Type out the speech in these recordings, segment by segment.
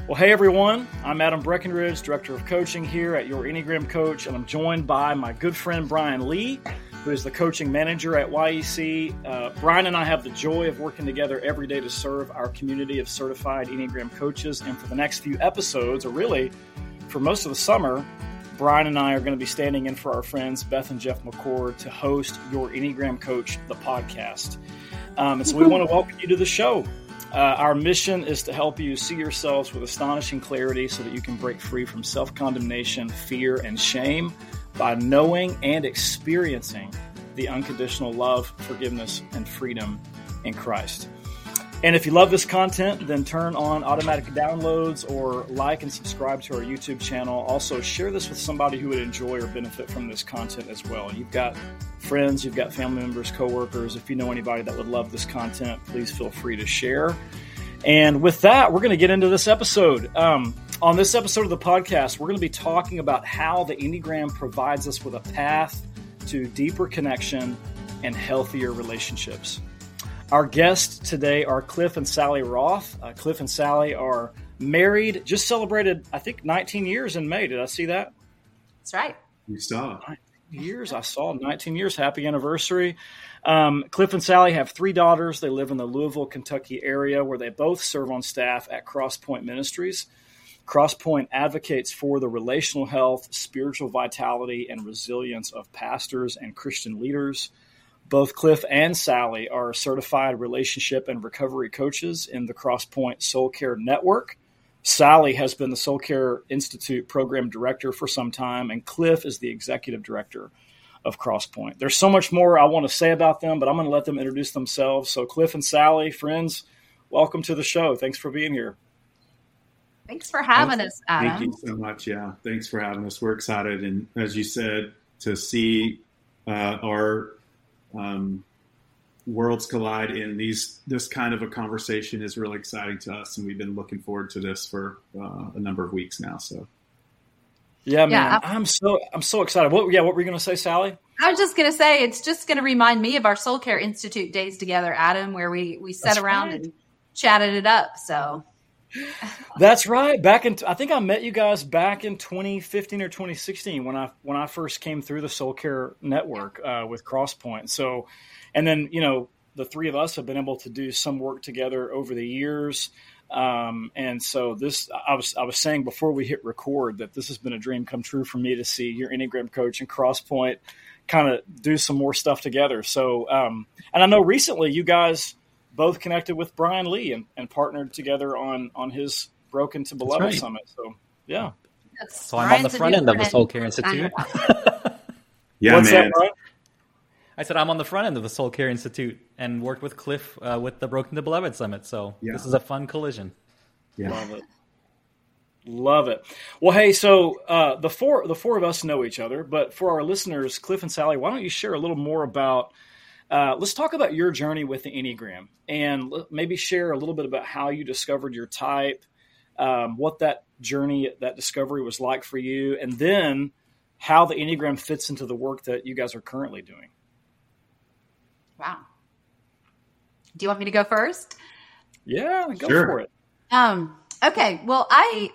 Well, hey everyone, I'm Adam Breckenridge, Director of Coaching here at Your Enneagram Coach, and I'm joined by my good friend Brian Lee, who is the coaching manager at YEC. Brian and I have the joy of working together every day to serve our community of certified Enneagram coaches, and for the next few episodes, or really for most of the summer, Brian and I are going to be standing in for our friends Beth and Jeff McCord to host Your Enneagram Coach, the podcast. And so we want to welcome you to the show. Our mission is to help you see yourselves with astonishing clarity so that you can break free from self-condemnation, fear, and shame by knowing and experiencing the unconditional love, forgiveness, and freedom in Christ. And if you love this content, then turn on automatic downloads or like and subscribe to our YouTube channel. Also, share this with somebody who would enjoy or benefit from this content as well. You've got friends, you've got family members, coworkers. If you know anybody that would love this content, please feel free to share. And with that, we're going to get into this episode. On this episode of the podcast, we're going to be talking about how the Enneagram provides us with a path to deeper connection and healthier relationships. Our guests today are Cliff and Sally Roth. Cliff and Sally are married, just celebrated, I think, 19 years in May. Did I see that? That's right. You saw. 19 years. I saw 19 years. Happy anniversary. Cliff and Sally have 3 daughters. They live in the Louisville, Kentucky area where they both serve on staff at Crosspoint Ministries. Crosspoint advocates for the relational health, spiritual vitality, and resilience of pastors and Christian leaders. Both Cliff and Sally are certified relationship and recovery coaches in the Crosspoint Soul Care Network. Sally has been the Soul Care Institute program director for some time, and Cliff is the executive director of Crosspoint. There's so much more I want to say about them, but I'm going to let them introduce themselves. So Cliff and Sally, friends, welcome to the show. Thanks for being here. Thanks for having us, Adam. Thank you so much. Yeah, thanks for having us. We're excited. And as you said, to see our worlds collide in this kind of a conversation is really exciting to us, and we've been looking forward to this for a number of weeks now. So, yeah, man, I'm so excited. What were you going to say, Sally? I was just going to say it's just going to remind me of our Soul Care Institute days together, Adam, where we sat around and chatted it up. So. That's right. I think I met you guys back in 2015 or 2016 when I first came through the Soul Care Network with Crosspoint. So, and then the 3 of us have been able to do some work together over the years. And so I was saying before we hit record that this has been a dream come true for me to see your Enneagram Coach and Crosspoint kind of do some more stuff together. So, and I know recently you guys both connected with Brian Lee and partnered together on his Broken to Beloved Summit. So, yeah. So I'm on the front end of the Soul Care Institute. Yeah, What's man. That, Brian? I said I'm on the front end of the Soul Care Institute and worked with Cliff with the Broken to Beloved Summit. So This is a fun collision. Yeah. Love it. Well, hey, so the four of us know each other, but for our listeners, Cliff and Sally, why don't you share a little more about let's talk about your journey with the Enneagram and maybe share a little bit about how you discovered your type, what that journey, that discovery was like for you, and then how the Enneagram fits into the work that you guys are currently doing. Wow. Do you want me to go first? Yeah, go for it. Okay. Well,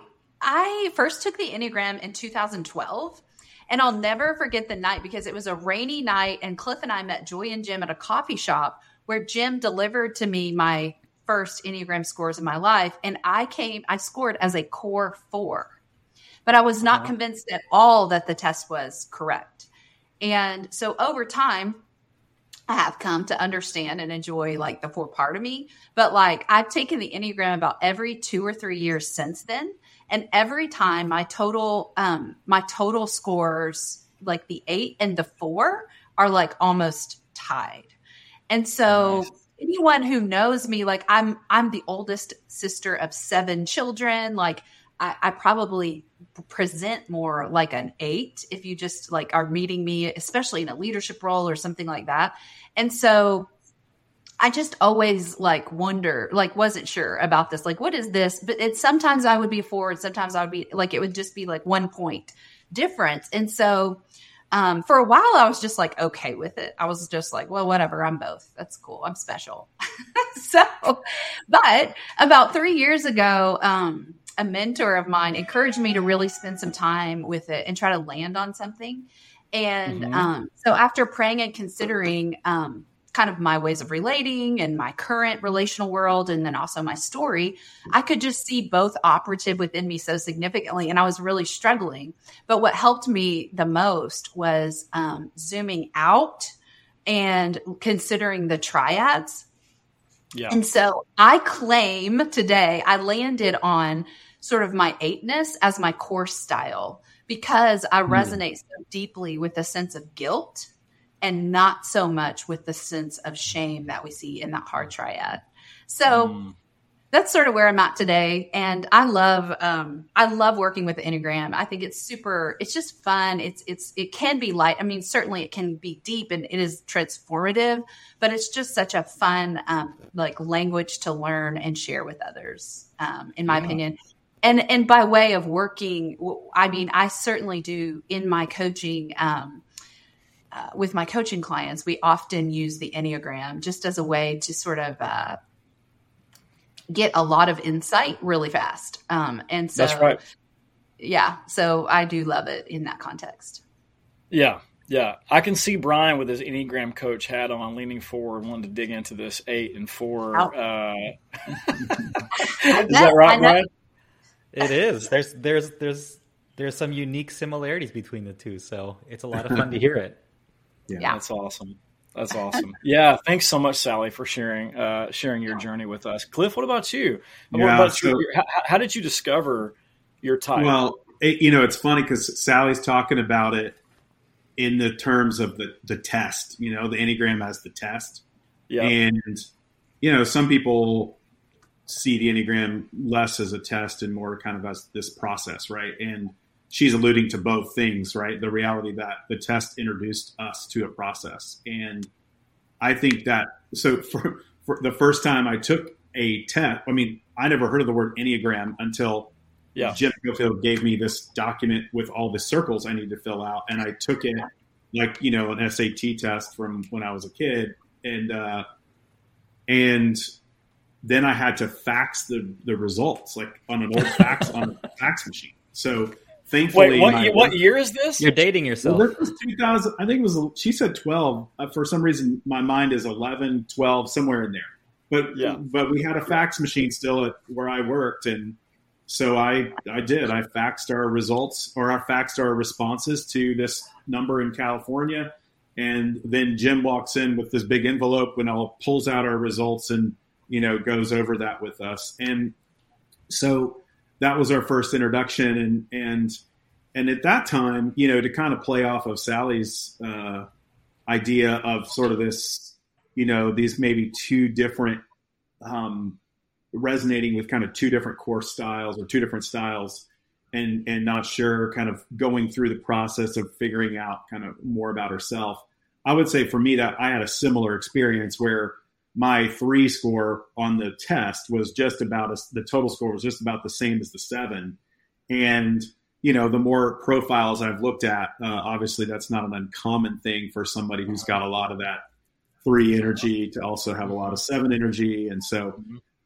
I first took the Enneagram in 2012. And I'll never forget the night because it was a rainy night and Cliff and I met Joy and Jim at a coffee shop where Jim delivered to me my first Enneagram scores in my life. And I scored as a core 4, but I was not convinced at all that the test was correct. And so over time, I have come to understand and enjoy like the 4 part of me, but like I've taken the Enneagram about every 2 or 3 years since then. And every time my total scores, like the 8 and the 4 are like almost tied. And so anyone who knows me, like I'm the oldest sister of 7 children. Like I probably present more like an 8 if you just like are meeting me, especially in a leadership role or something like that. And so I just always like wonder, like wasn't sure about this. Like, what is this? But sometimes I would be 4 and sometimes I would be like, it would just be like 1 point difference. And so for a while I was just like, okay with it. I was just like, well, whatever. I'm both. That's cool. I'm special. But about 3 years ago, a mentor of mine encouraged me to really spend some time with it and try to land on something. And so after praying and considering kind of my ways of relating and my current relational world, and then also my story, I could just see both operative within me so significantly. And I was really struggling. But what helped me the most was zooming out and considering the triads. Yeah. And so I claim today I landed on sort of my 8ness as my core style, because I resonate so deeply with the sense of guilt and not so much with the sense of shame that we see in that hard triad. So that's sort of where I'm at today. And I love working with the Enneagram. I think it's just fun. It can be light. I mean, certainly it can be deep and it is transformative, but it's just such a fun, language to learn and share with others, in my opinion. And by way of working, I mean, I certainly do in my coaching, with my coaching clients, we often use the Enneagram just as a way to sort of get a lot of insight really fast. And so, that's right. Yeah. So I do love it in that context. Yeah. Yeah. I can see Brian with his Enneagram coach hat on, leaning forward, wanting to dig into this 8 and 4. Is that right, Brian? It is. There's some unique similarities between the two, so it's a lot of fun to hear it. Yeah. That's awesome. That's awesome. Yeah. Thanks so much, Sally, for sharing your journey with us. Cliff, what about you? How did you discover your type? Well, it's funny because Sally's talking about it in the terms of the test, the Enneagram as the test. Yeah. And, some people see the Enneagram less as a test and more kind of as this process, right? And she's alluding to both things, right? The reality that the test introduced us to a process. And I think that, so for the first time I took a test, I mean, I never heard of the word Enneagram until Jim Gofield gave me this document with all the circles I need to fill out. And I took it like, an SAT test from when I was a kid. And then I had to fax the results, like on an old fax on a fax machine. So thankfully, what year is this? You're dating yourself. Well, this was 2000. I think it was. She said 12. For some reason, my mind is 11, 12, somewhere in there. But we had a fax machine still at where I worked, and so I did. I faxed our results, or I faxed our responses to this number in California, and then Jim walks in with this big envelope and pulls out our results and goes over that with us, and so. That was our first introduction. And at that time, to kind of play off of Sally's idea of sort of this, these maybe two different, resonating with kind of two different core styles or two different styles and not sure, kind of going through the process of figuring out kind of more about herself. I would say for me that I had a similar experience where my 3 score on the test was just about the total score was just about the same as the 7. And, the more profiles I've looked at, obviously that's not an uncommon thing for somebody who's got a lot of that 3 energy to also have a lot of 7 energy. And so,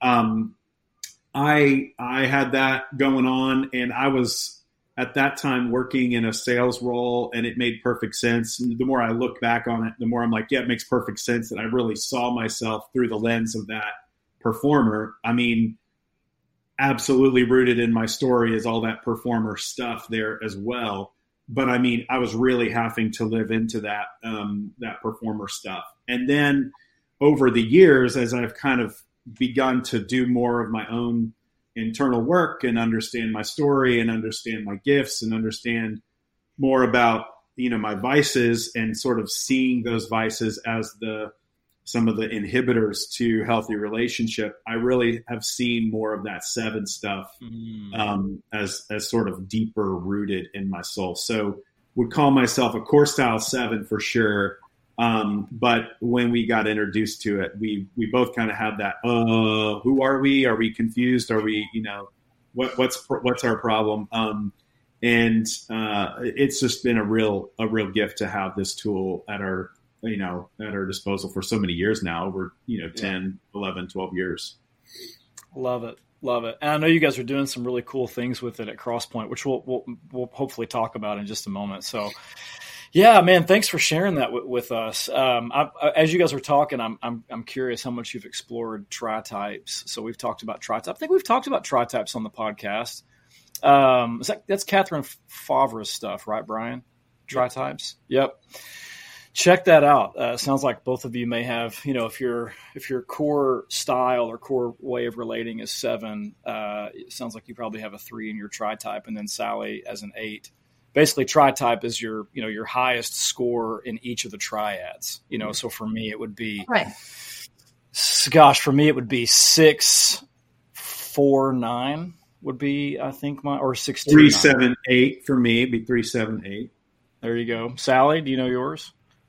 I had that going on, and I was at that time working in a sales role, and it made perfect sense. And the more I look back on it, the more I'm like, yeah, it makes perfect sense that I really saw myself through the lens of that performer. I mean, absolutely rooted in my story is all that performer stuff there as well. But I mean, I was really having to live into that, that performer stuff. And then over the years, as I've kind of begun to do more of my own internal work and understand my story and understand my gifts and understand more about, my vices and sort of seeing those vices as some of the inhibitors to healthy relationship, I really have seen more of that 7 stuff as sort of deeper rooted in my soul. So would call myself a core style 7 for sure. But when we got introduced to it, we both kind of had that, who are we? Are we confused? Are we, what's our problem? And it's just been a real gift to have this tool at our disposal for so many years now, over, 10, 11, 12 years. Love it. Love it. And I know you guys are doing some really cool things with it at CrossPoint, which we'll hopefully talk about in just a moment. So, yeah, man, thanks for sharing that with us. As you guys were talking, I'm curious how much you've explored tri-types. So we've talked about tri-types. I think we've talked about tri-types on the podcast. That's Catherine Favre's stuff, right, Brian? Tri-types. Yep. Check that out. Sounds like both of you may have, if your core style or core way of relating is 7, it sounds like you probably have a 3 in your tri-type, and then Sally as an 8. Basically, tri-type is your highest score in each of the triads. So for me it would be, right. Gosh, for me it would be 6, 4, 9 would be, I think, or 6, 2, 3, 7, 8 for me. It'd be 3, 7, 8. There you go. Sally, do you know yours?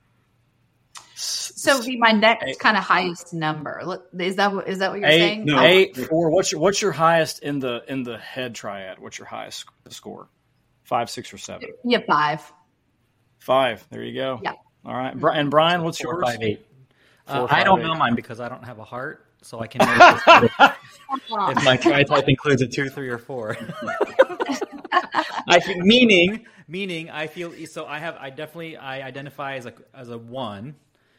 So it'd be my next kind of highest number. Is that what you're saying? No, 8, 4. What's your highest in the head triad? What's your highest score? 5, 6, or 7? Yeah, 5. 5. There you go. Yeah. All right. And Brian, what's 4, yours? 5, 8. 4, 5, I don't 8. know mine because I don't have a heart, so I can know if my tri-type includes a 2, 3, or 4. Meaning I feel so. I identify as a 1.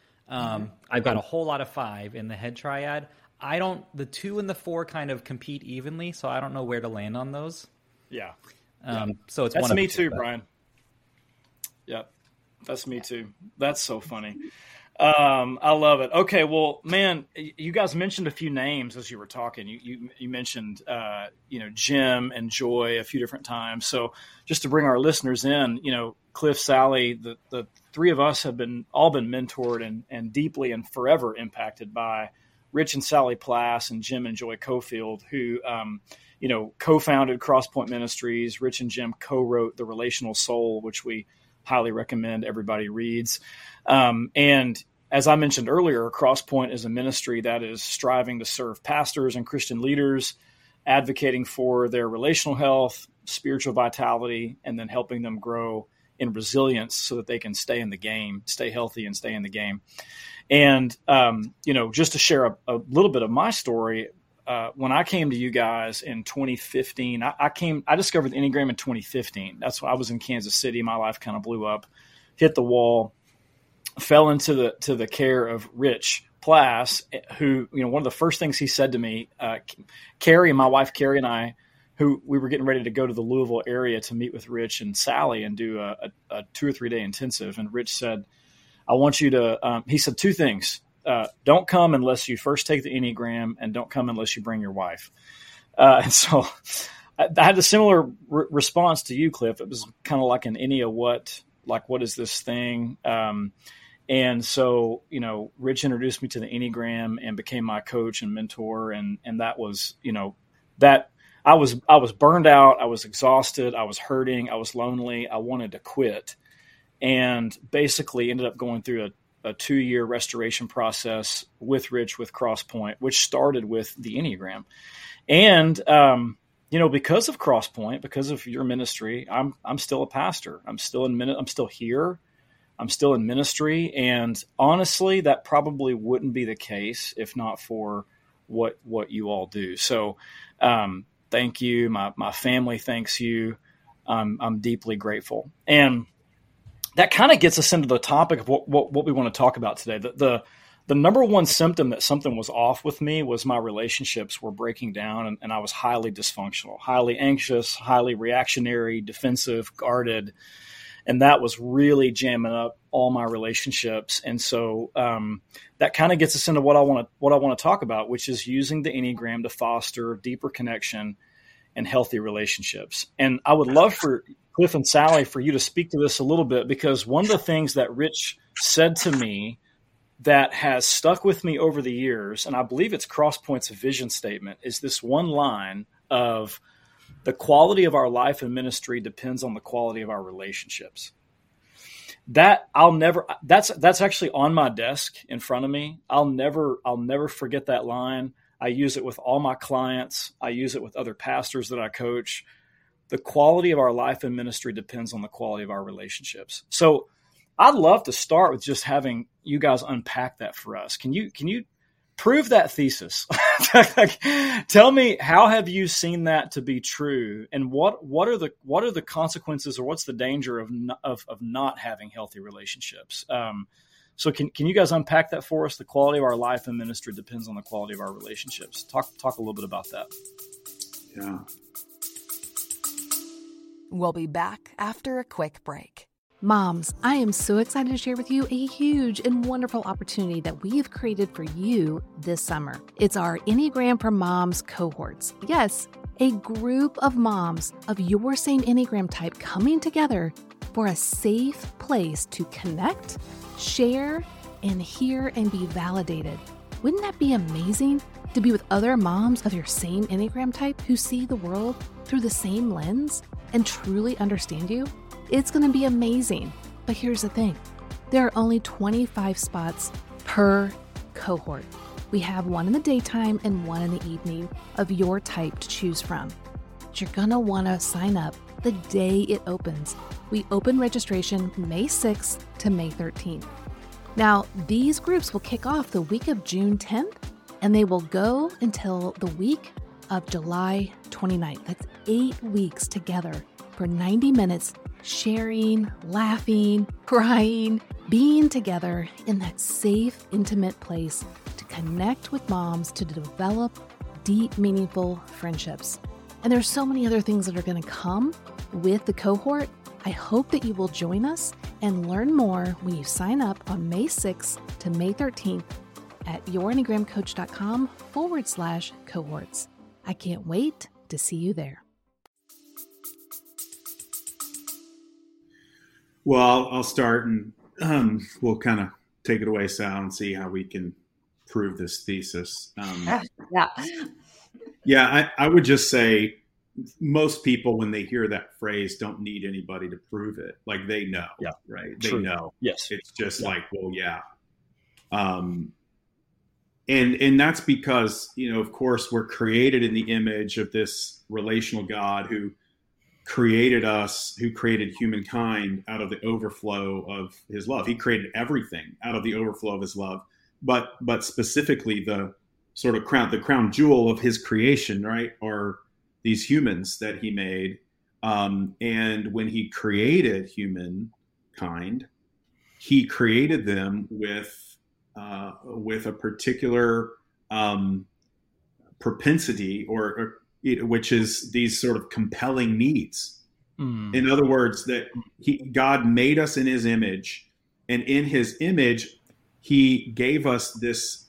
I've got a whole lot of 5 in the head triad. The 2 and the 4 kind of compete evenly, so I don't know where to land on those. Yeah. So it's that's one of me the too, two, Brian. Yep, that's me too. That's so funny. I love it. Okay, well, man, you guys mentioned a few names as you were talking. You mentioned Jim and Joy a few different times. So just to bring our listeners in, Cliff, Sally, the 3 of us have all been mentored and deeply and forever impacted by Rich and Sally Plass and Jim and Joy Cofield, who co-founded CrossPoint Ministries. Rich and Jim co-wrote The Relational Soul, which we highly recommend everybody reads. And as I mentioned earlier, CrossPoint is a ministry that is striving to serve pastors and Christian leaders, advocating for their relational health, spiritual vitality, and then helping them grow in resilience so that they can stay in the game, stay healthy and stay in the game. And, just to share a little bit of my story, when I came to you guys in 2015, I discovered the Enneagram in 2015. That's when I was in Kansas City. My life kind of blew up, hit the wall, fell into the care of Rich Plass, who, one of the first things he said to me, Carrie, my wife Carrie, and I, who we were getting ready to go to the Louisville area to meet with Rich and Sally and do a 2 or 3 day intensive. And Rich said, I want you to, he said 2 things. Don't come unless you first take the Enneagram, and don't come unless you bring your wife. And so I had a similar response to you, Cliff. It was kind of like an Ennea, what is this thing? And so, Rich introduced me to the Enneagram and became my coach and mentor. And that was, that I was burned out. I was exhausted. I was hurting. I was lonely. I wanted to quit, and basically ended up going through a 2-year restoration process with Rich, with CrossPoint, which started with the Enneagram. And, because of CrossPoint, because of your ministry, I'm still a pastor. I'm still here. I'm still in ministry. And honestly, that probably wouldn't be the case if not for what you all do. So, thank you. My family thanks you. I'm deeply grateful. And that kind of gets us into the topic of what we want to talk about today. The number one symptom that something was off with me was my relationships were breaking down, and I was highly dysfunctional, highly anxious, highly reactionary, defensive, guarded, and that was really jamming up all my relationships. And so that kind of gets us into what I want to talk about, which is using the Enneagram to foster deeper connection and healthy relationships. And I would love for Cliff and Sally for you to speak to this a little bit, because one of the things that Rich said to me that has stuck with me over the years, and I believe it's CrossPoint's vision statement, is this one line of the quality of our life and ministry depends on the quality of our relationships. That's actually on my desk in front of me. I'll never forget that line. I use it with all my clients. I use it with other pastors that I coach. The quality of our life and ministry depends on the quality of our relationships. So I'd love to start with just having you guys unpack that for us. Can you prove that thesis. Like, tell me, how have you seen that to be true, and what are the consequences, or what's the danger of not having healthy relationships? So can you guys unpack that for us? The quality of our life and ministry depends on the quality of our relationships. Talk a little bit about that. Yeah. We'll be back after a quick break. Moms, I am so excited to share with you a huge and wonderful opportunity that we have created for you this summer. It's our Enneagram for Moms cohorts. Yes, a group of moms of your same Enneagram type coming together for a safe place to connect, share, and hear and be validated. Wouldn't that be amazing to be with other moms of your same Enneagram type who see the world through the same lens and truly understand you? It's going to be amazing. But here's the thing. There are only 25 spots per cohort. We have one in the daytime and one in the evening of your type to choose from. But you're going to want to sign up the day it opens. We open registration May 6th to May 13th. Now, these groups will kick off the week of June 10th, and they will go until the week of July 29th. That's 8 weeks together for 90 minutes, sharing, laughing, crying, being together in that safe, intimate place to connect with moms, to develop deep, meaningful friendships. And there's so many other things that are going to come with the cohort. I hope that you will join us and learn more when you sign up on May 6th to May 13th at yourenneagramcoach.com/cohorts. I can't wait to see you there. Well, I'll start, and we'll kind of take it away, Sal, and see how we can prove this thesis. Yeah, I would just say most people, when they hear that phrase, don't need anybody to prove it. Like, they know, right? They know. Yes. It's just like, well, yeah. And that's because, of course, we're created in the image of this relational God who created us, who created humankind out of the overflow of his love. He created everything out of the overflow of his love, but specifically the sort of crown jewel of his creation, right, are these humans that he made. And when he created humankind, he created them with a particular propensity, which is these sort of compelling needs. In other words, that God made us in his image, and in his image, he gave us this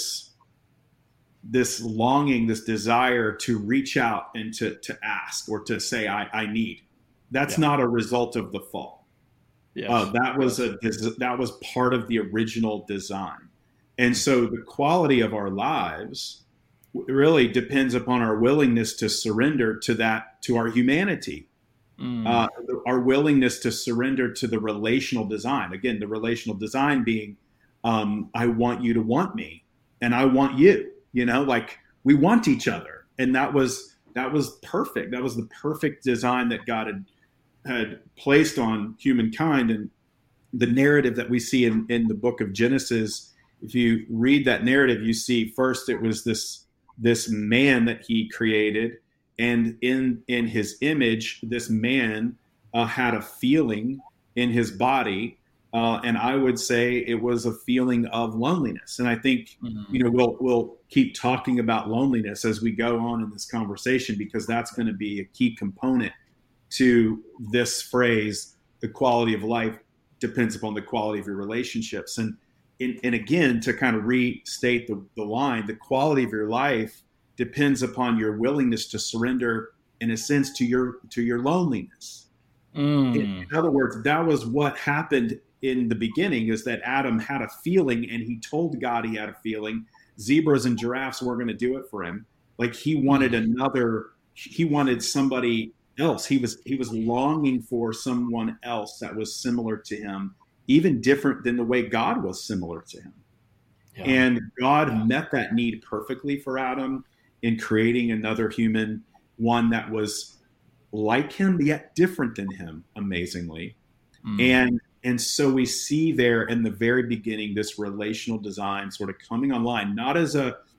longing, this desire to reach out and to ask, or to say, I need. That's not a result of the fall. Yes. That was part of the original design. And so the quality of our lives really depends upon our willingness to surrender to our humanity, our willingness to surrender to the relational design. Again, the relational design being, I want you to want me, and I want you. Like, we want each other, and that was perfect. That was the perfect design that God had placed on humankind. And the narrative that we see in the book of Genesis, if you read that narrative, you see first it was this man that he created, and in his image, this man had a feeling in his body, and I would say it was a feeling of loneliness. And I think we'll keep talking about loneliness as we go on in this conversation, because that's going to be a key component to this phrase. The quality of life depends upon the quality of your relationships. And again, to kind of restate the line, the quality of your life depends upon your willingness to surrender, in a sense, to your loneliness. In other words, that was what happened in the beginning, is that Adam had a feeling, and he told God he had a feeling. Zebras and giraffes weren't going to do it for him. Like, he wanted somebody else. He was longing for someone else that was similar to him, even different than the way God was similar to him. Yeah. And God met that need perfectly for Adam in creating another human, one that was like him, yet different than him, amazingly. And so we see there in the very beginning this relational design sort of coming online, not as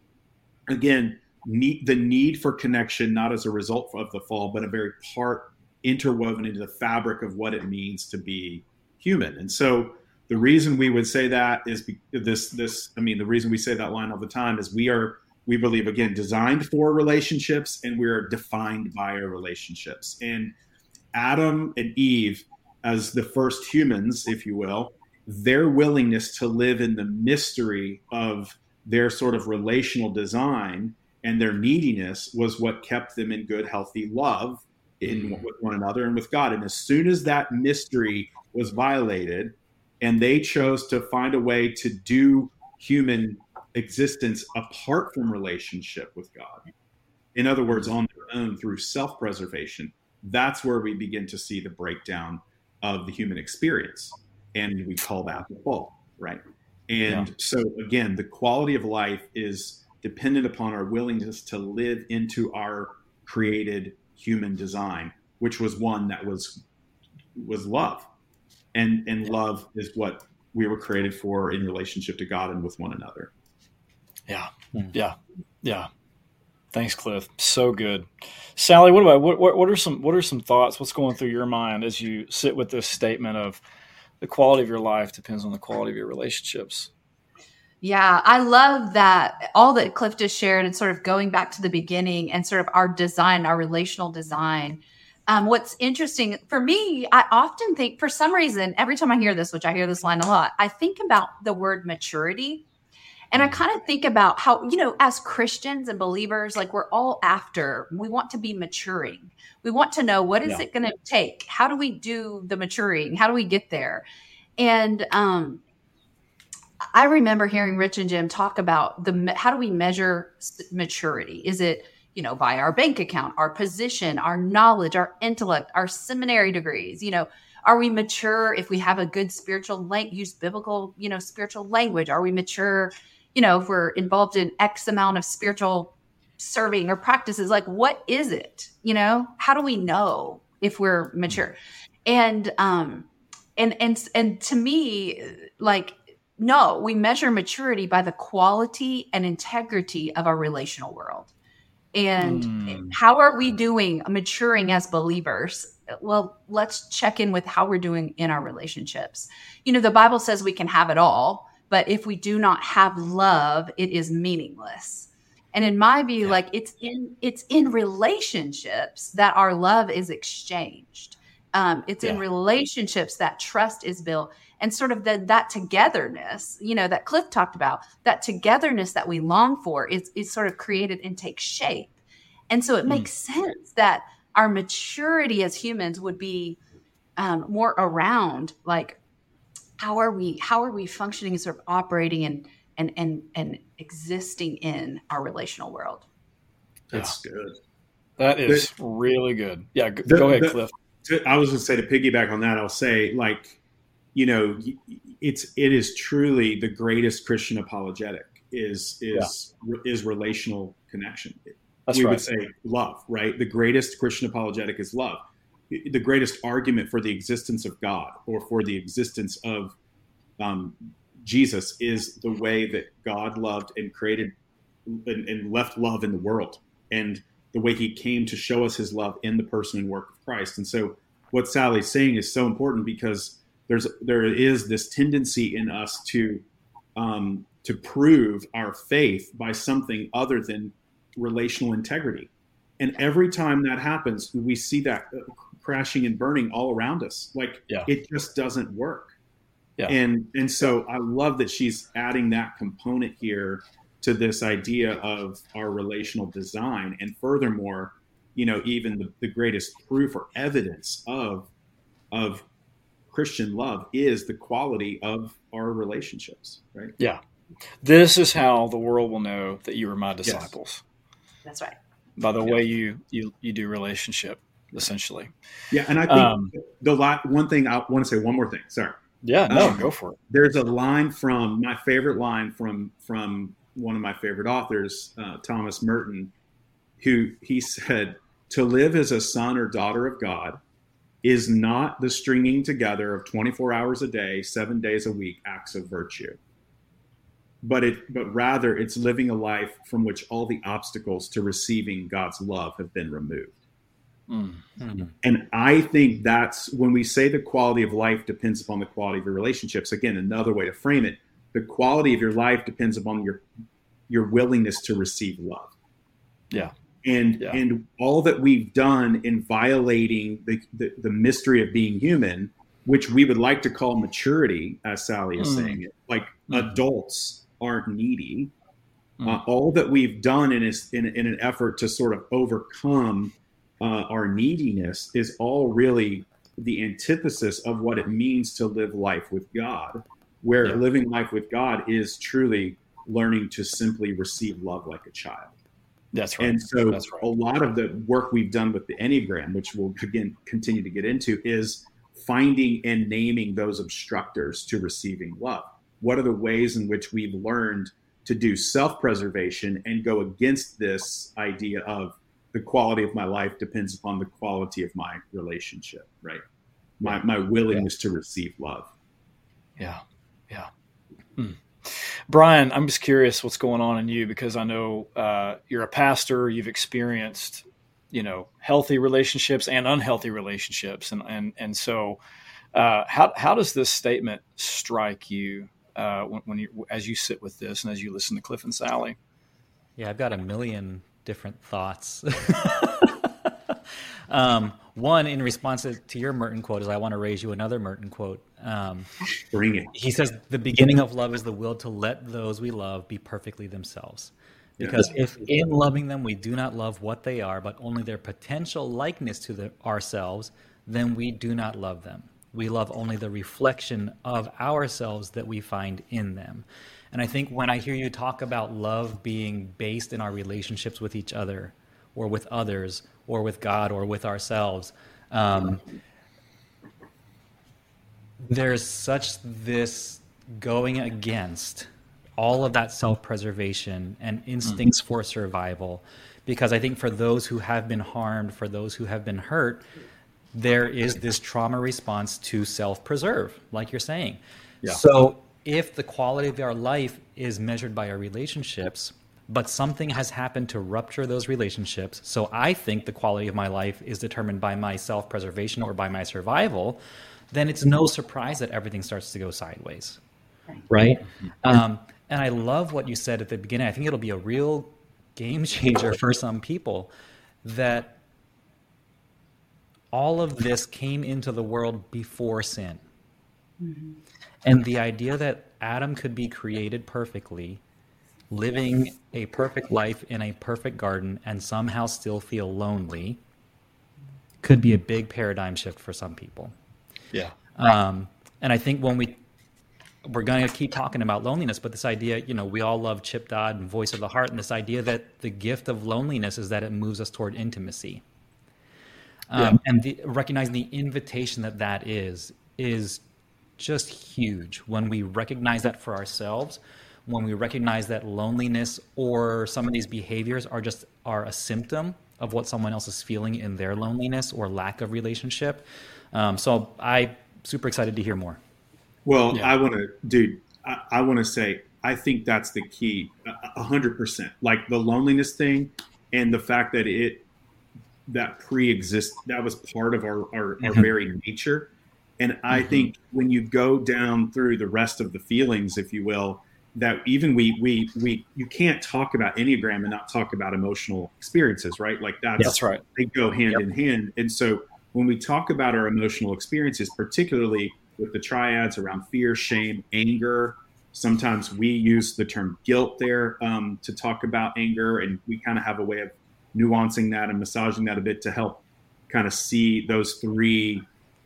the need for connection, not as a result of the fall, but a very part interwoven into the fabric of what it means to be human. And so the reason we would say that is the reason we say that line all the time is we believe, again, designed for relationships, and we're defined by our relationships. And Adam and Eve, as the first humans, if you will, their willingness to live in the mystery of their sort of relational design and their neediness was what kept them in good, healthy love with one another and with God. And as soon as that mystery was violated and they chose to find a way to do human existence apart from relationship with God, in other words, on their own through self-preservation, that's where we begin to see the breakdown of the human experience. And we call that the fall, right? And so again, the quality of life is dependent upon our willingness to live into our created human design, which was one that was love. And love is what we were created for in relationship to God and with one another. Yeah. Yeah. Thanks, Cliff. So good. Sally, what are some thoughts? What's going through your mind as you sit with this statement of the quality of your life depends on the quality of your relationships? Yeah, I love that all that Cliff just shared and sort of going back to the beginning and sort of our design, our relational design. What's interesting for me, I often think for some reason, every time I hear this, which I hear this line a lot, I think about the word maturity. And I kind of think about how, as Christians and believers, like we want to be maturing. We want to know what is it going to take? How do we do the maturing? How do we get there? And I remember hearing Rich and Jim talk about how do we measure maturity? Is it, by our bank account, our position, our knowledge, our intellect, our seminary degrees? Are we mature if we have a good use biblical, spiritual language? Are we mature, if we're involved in X amount of spiritual serving or practices? Like, what is it? How do we know if we're mature? And to me, like, no, we measure maturity by the quality and integrity of our relational world. And how are we doing maturing as believers? Well, let's check in with how we're doing in our relationships. The Bible says we can have it all, but if we do not have love, it is meaningless. And in my view, like it's in relationships that our love is exchanged. It's in relationships that trust is built, and sort of that togetherness, that Cliff talked about, that togetherness that we long for is sort of created and takes shape. And so it makes sense that our maturity as humans would be more around, like, how are we functioning and sort of operating and existing in our relational world? That's good. That is really good. Yeah, go ahead, Cliff. I was going to say, to piggyback on that, I'll say, like, it is truly the greatest Christian apologetic is relational connection. We would say love, right? The greatest Christian apologetic is love. The greatest argument for the existence of God or for the existence of Jesus is the way that God loved and created and left love in the world, and the way he came to show us his love in the person and work of Christ. And so what Sally's saying is so important, because there is this tendency in us to prove our faith by something other than relational integrity. And every time that happens, we see that crashing and burning all around us. Like, it just doesn't work. Yeah. And so I love that she's adding that component here to this idea of our relational design. And furthermore, even the greatest proof or evidence of Christian love is the quality of our relationships, right? Yeah. This is how the world will know that you are my disciples. Yes. That's right. By the way you do relationship, essentially. Yeah, and I think one thing, I want to say one more thing. Sorry. Yeah, no, go for it. There's a line from my favorite line from one of my favorite authors, Thomas Merton, who he said, "To live as a son or daughter of God is not the stringing together of 24 hours a day, 7 days a week acts of virtue. But rather it's living a life from which all the obstacles to receiving God's love have been removed. Mm-hmm. And I think that's when we say the quality of life depends upon the quality of your relationships. Again, another way to frame it, the quality of your life depends upon your willingness to receive love. Yeah. And all that we've done in violating the mystery of being human, which we would like to call maturity, as Sally is saying it, like adults aren't needy. All that we've done in an effort to sort of overcome our neediness is all really the antithesis of what it means to live life with God, where living life with God is truly learning to simply receive love like a child. That's right. And so That's right. A lot of the work we've done with the Enneagram, which we'll again continue to get into, is finding and naming those obstructors to receiving love. What are the ways in which we've learned to do self-preservation and go against this idea of the quality of my life depends upon the quality of my relationship, right? My willingness to receive love. Yeah. Brian, I'm just curious what's going on in you, because I know you're a pastor. You've experienced, healthy relationships and unhealthy relationships, and so how does this statement strike you when you as you sit with this and as you listen to Cliff and Sally? Yeah, I've got a million different thoughts. One, in response to your Merton quote, is I want to raise you another Merton quote. Bring it. He says, the beginning of love is the will to let those we love be perfectly themselves. Because if in loving them we do not love what they are, but only their potential likeness to ourselves, then we do not love them. We love only the reflection of ourselves that we find in them. And I think when I hear you talk about love being based in our relationships with each other, or with others, or with God, or with ourselves, there's such this going against all of that self-preservation and instincts for survival. Because I think for those who have been harmed, for those who have been hurt, there is this trauma response to self-preserve, like you're saying. Yeah. So if the quality of our life is measured by our relationships, but something has happened to rupture those relationships, so I think the quality of my life is determined by my self-preservation or by my survival, then it's no surprise that everything starts to go sideways, right? And I love what you said at the beginning. I think it'll be a real game changer for some people, that all of this came into the world before sin. Mm-hmm. And the idea that Adam could be created perfectly, living a perfect life in a perfect garden, and somehow still feel lonely, could be a big paradigm shift for some people. Yeah. And I think when we're going to keep talking about loneliness, but this idea, we all love Chip Dodd and Voice of the Heart, and this idea that the gift of loneliness is that it moves us toward intimacy. And recognizing the invitation that is just huge when we recognize that for ourselves, when we recognize that loneliness or some of these behaviors are a symptom of what someone else is feeling in their loneliness or lack of relationship. So I'm super excited to hear more. Well, yeah. I want to say, I think that's the key, 100%. Like the loneliness thing and the fact that that was part of our very nature. And I think when you go down through the rest of the feelings, if you will, that even you can't talk about Enneagram and not talk about emotional experiences, right? Like that's right. They go hand in hand. And so when we talk about our emotional experiences, particularly with the triads around fear, shame, anger, sometimes we use the term guilt there to talk about anger, and we kind of have a way of nuancing that and massaging that a bit to help kind of see those three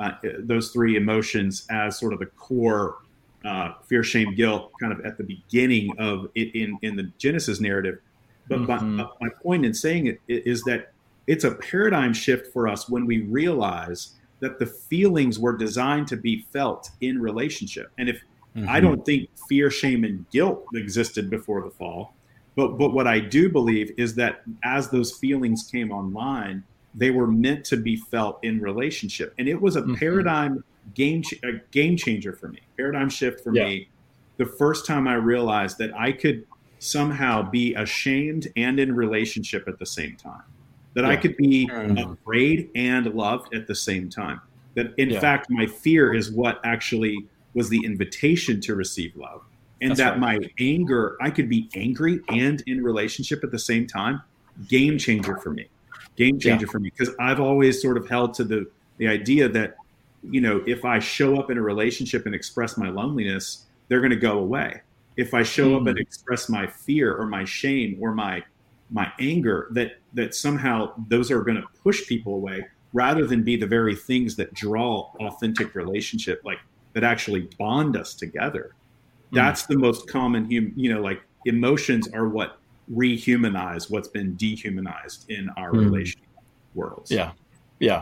emotions as sort of the core fear, shame, guilt, kind of at the beginning of it in the Genesis narrative. But my point in saying it is that it's a paradigm shift for us when we realize that the feelings were designed to be felt in relationship. And if I don't think fear, shame, and guilt existed before the fall, but what I do believe is that as those feelings came online, they were meant to be felt in relationship. And it was a paradigm game changer for me, paradigm shift for me. The first time I realized that I could somehow be ashamed and in relationship at the same time, that I could be afraid and loved at the same time, that in fact, my fear is what actually was the invitation to receive love. And that's that my anger, I could be angry and in relationship at the same time. Game changer for me. For me. Because I've always sort of held to the idea that, you know, if I show up in a relationship and express my loneliness, they're going to go away. If I show up and express my fear or my shame or my anger, that somehow those are going to push people away rather than be the very things that draw authentic relationship, like that actually bond us together. That's the most common, like emotions are what rehumanize what's been dehumanized in our relational worlds. Yeah.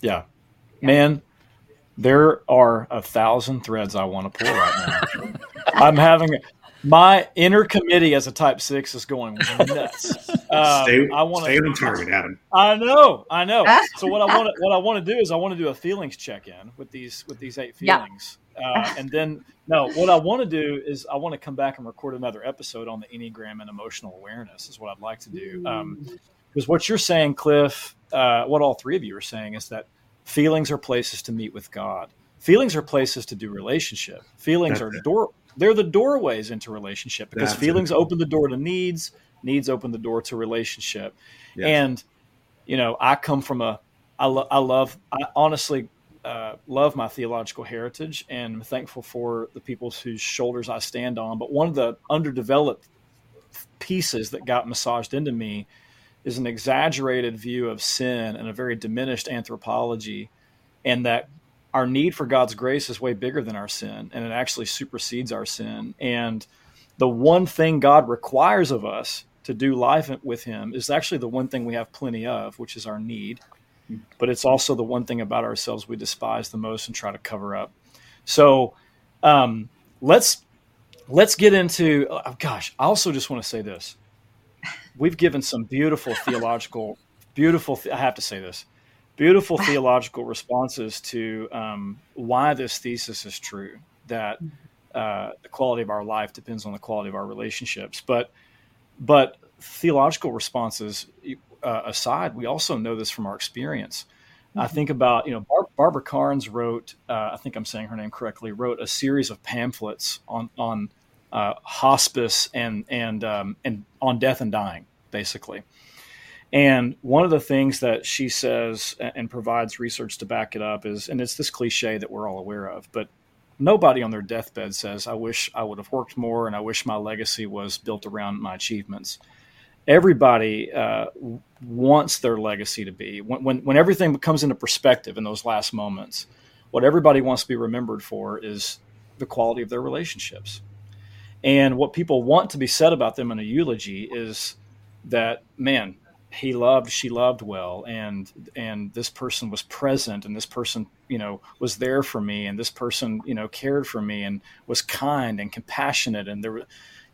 Man, there are 1,000 threads I want to pull right now. I'm having my inner committee as a type 6 is going nuts. Stay on target, Adam. I know. So what I want to do is I want to do a feelings check-in with these 8 feelings. And then, what I want to do is I want to come back and record another episode on the Enneagram and emotional awareness is what I'd like to do. Because what you're saying, Cliff, what all 3 of you are saying is that feelings are places to meet with God. Feelings are places to do relationship. Feelings they're the doorways into relationship because feelings open the door to needs open the door to relationship. Yes. And, I come from I honestly love my theological heritage and I'm thankful for the people whose shoulders I stand on. But one of the underdeveloped pieces that got massaged into me is an exaggerated view of sin and a very diminished anthropology, and that our need for God's grace is way bigger than our sin, and it actually supersedes our sin. And the one thing God requires of us to do life with him is actually the one thing we have plenty of, which is our need. But it's also the one thing about ourselves we despise the most and try to cover up. So let's get into, I also just want to say this. We've given some beautiful theological responses to why this thesis is true, that the quality of our life depends on the quality of our relationships. But theological responses aside, we also know this from our experience. I think about, Barbara Carnes wrote, I think I'm saying her name correctly, wrote a series of pamphlets on hospice and on death and dying, basically. And one of the things that she says and provides research to back it up is, and it's this cliche that we're all aware of, but nobody on their deathbed says, I wish I would have worked more and I wish my legacy was built around my achievements. Everybody wants their legacy to be, when everything comes into perspective in those last moments, what everybody wants to be remembered for is the quality of their relationships. And what people want to be said about them in a eulogy is that, man, she loved well, and this person was present, and this person, was there for me, and this person, cared for me and was kind and compassionate. And there were,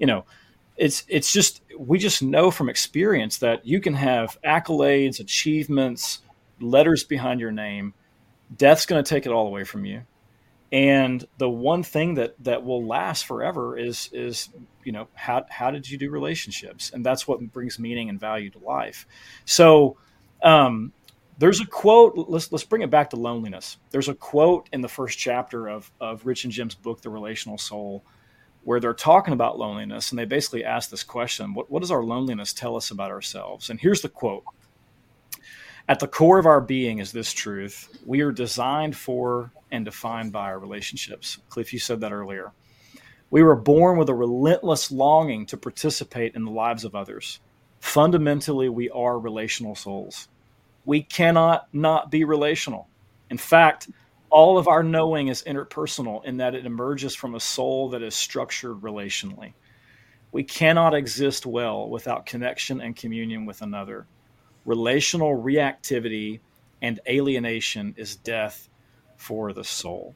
it's just, we just know from experience that you can have accolades, achievements, letters behind your name. Death's going to take it all away from you. And the one thing that will last forever is how did you do relationships? And that's what brings meaning and value to life. So there's a quote. Let's bring it back to loneliness. There's a quote in the first chapter of Rich and Jim's book, The Relational Soul, where they're talking about loneliness, and they basically ask this question: What does our loneliness tell us about ourselves? And here's the quote. At the core of our being is this truth: we are designed for and defined by our relationships. Cliff, you said that earlier. We were born with a relentless longing to participate in the lives of others. Fundamentally, we are relational souls. We cannot not be relational. In fact, all of our knowing is interpersonal in that it emerges from a soul that is structured relationally. We cannot exist well without connection and communion with another. Relational reactivity and alienation is death for the soul.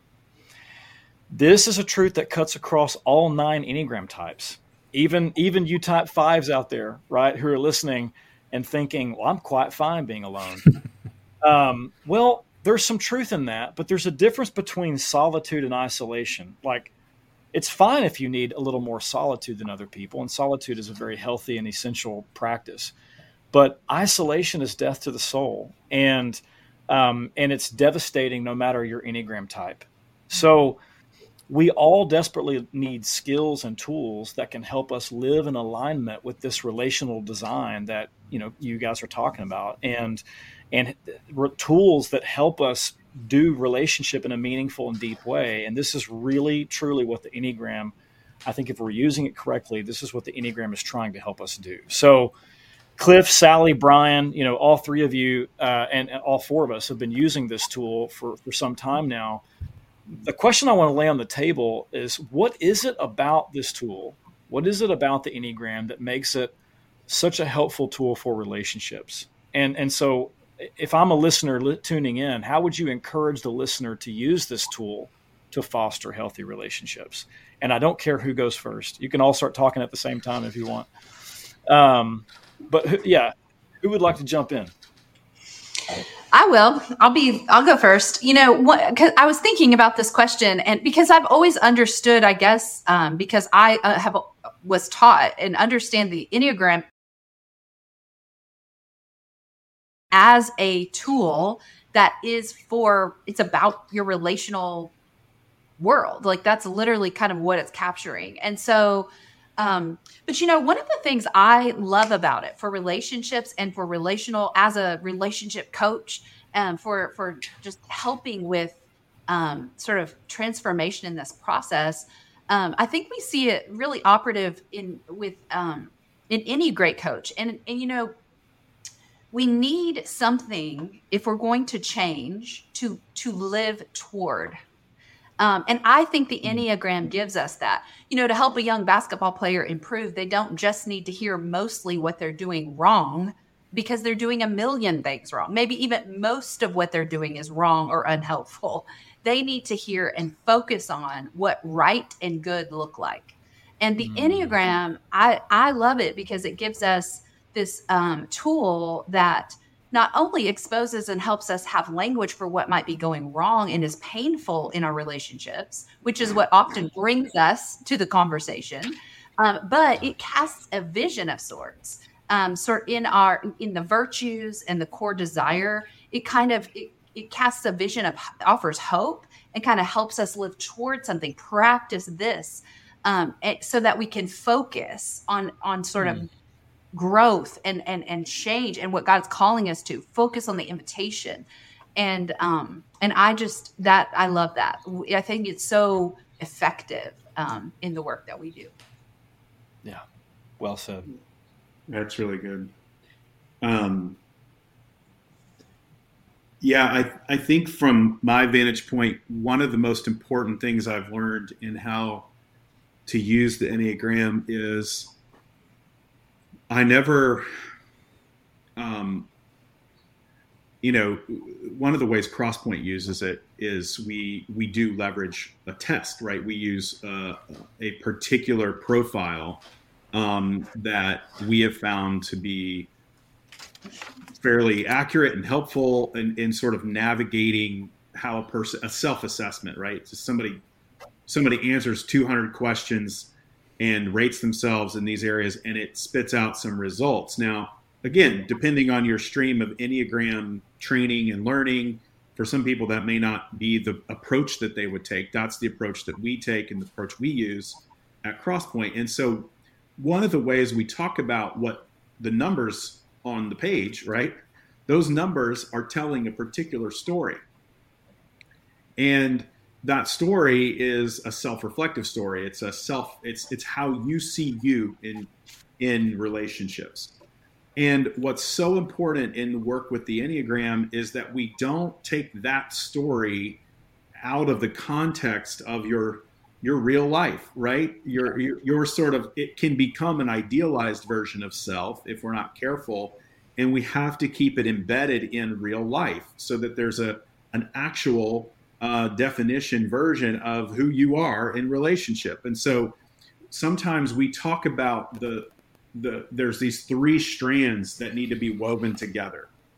This is a truth that cuts across all 9 Enneagram types. Even you type 5s out there, right, who are listening and thinking, well, I'm quite fine being alone. Well, there's some truth in that, but there's a difference between solitude and isolation. Like, it's fine if you need a little more solitude than other people, and solitude is a very healthy and essential practice. But isolation is death to the soul, and it's devastating no matter your Enneagram type. So we all desperately need skills and tools that can help us live in alignment with this relational design that you guys are talking about, and tools that help us do relationship in a meaningful and deep way. And this is really, truly what the Enneagram, I think if we're using it correctly, this is what the Enneagram is trying to help us do. So Cliff, Sally, Brian, all three of you and all four of us have been using this tool for some time now. The question I want to lay on the table is, what is it about this tool? What is it about the Enneagram that makes it such a helpful tool for relationships? And so if I'm a listener tuning in, how would you encourage the listener to use this tool to foster healthy relationships? And I don't care who goes first. You can all start talking at the same time if you want. But who would like to jump in? I will. I'll go first. Cause I was thinking about this question, and because I've always understood, I guess, because I was taught and understand the Enneagram as a tool that is it's about your relational world. Like, that's literally kind of what it's capturing. And so, but one of the things I love about it for relationships and for as a relationship coach, for just helping with, sort of transformation in this process. I think we see it really operative in any great coach. And we need something, if we're going to change, to live toward. And I think the Enneagram gives us that. To help a young basketball player improve, they don't just need to hear mostly what they're doing wrong, because they're doing a million things wrong. Maybe even most of what they're doing is wrong or unhelpful. They need to hear and focus on what right and good look like. And the Enneagram, I love it because it gives us this tool that not only exposes and helps us have language for what might be going wrong and is painful in our relationships, which is what often brings us to the conversation, but it casts a vision of sorts. In the virtues and the core desire. It casts a vision offers hope and kind of helps us live towards something, practice this, so that we can focus on sort of growth and change and what God's calling us to. Focus on the invitation. And I love that. I think it's so effective in the work that we do. Yeah. Well said. That's really good. I think from my vantage point, one of the most important things I've learned in how to use the Enneagram is I never, one of the ways CrossPoint uses it is we do leverage a test, right? We use a particular profile that we have found to be fairly accurate and helpful in sort of navigating how a self-assessment, right? So somebody answers 200 questions and rates themselves in these areas, and it spits out some results. Now, again, depending on your stream of Enneagram training and learning, for some people that may not be the approach that they would take. That's the approach that we take and the approach we use at CrossPoint. And so one of the ways we talk about what the numbers on the page, right? Those numbers are telling a particular story. And that story is a self-reflective story. It's it's how you see you in relationships. And what's so important in the work with the Enneagram is that we don't take that story out of the context of your real life, right? Your sort of, it can become an idealized version of self if we're not careful. And we have to keep it embedded in real life so that there's an actual definition version of who you are in relationship. And so sometimes we talk about there's these three strands that need to be woven together.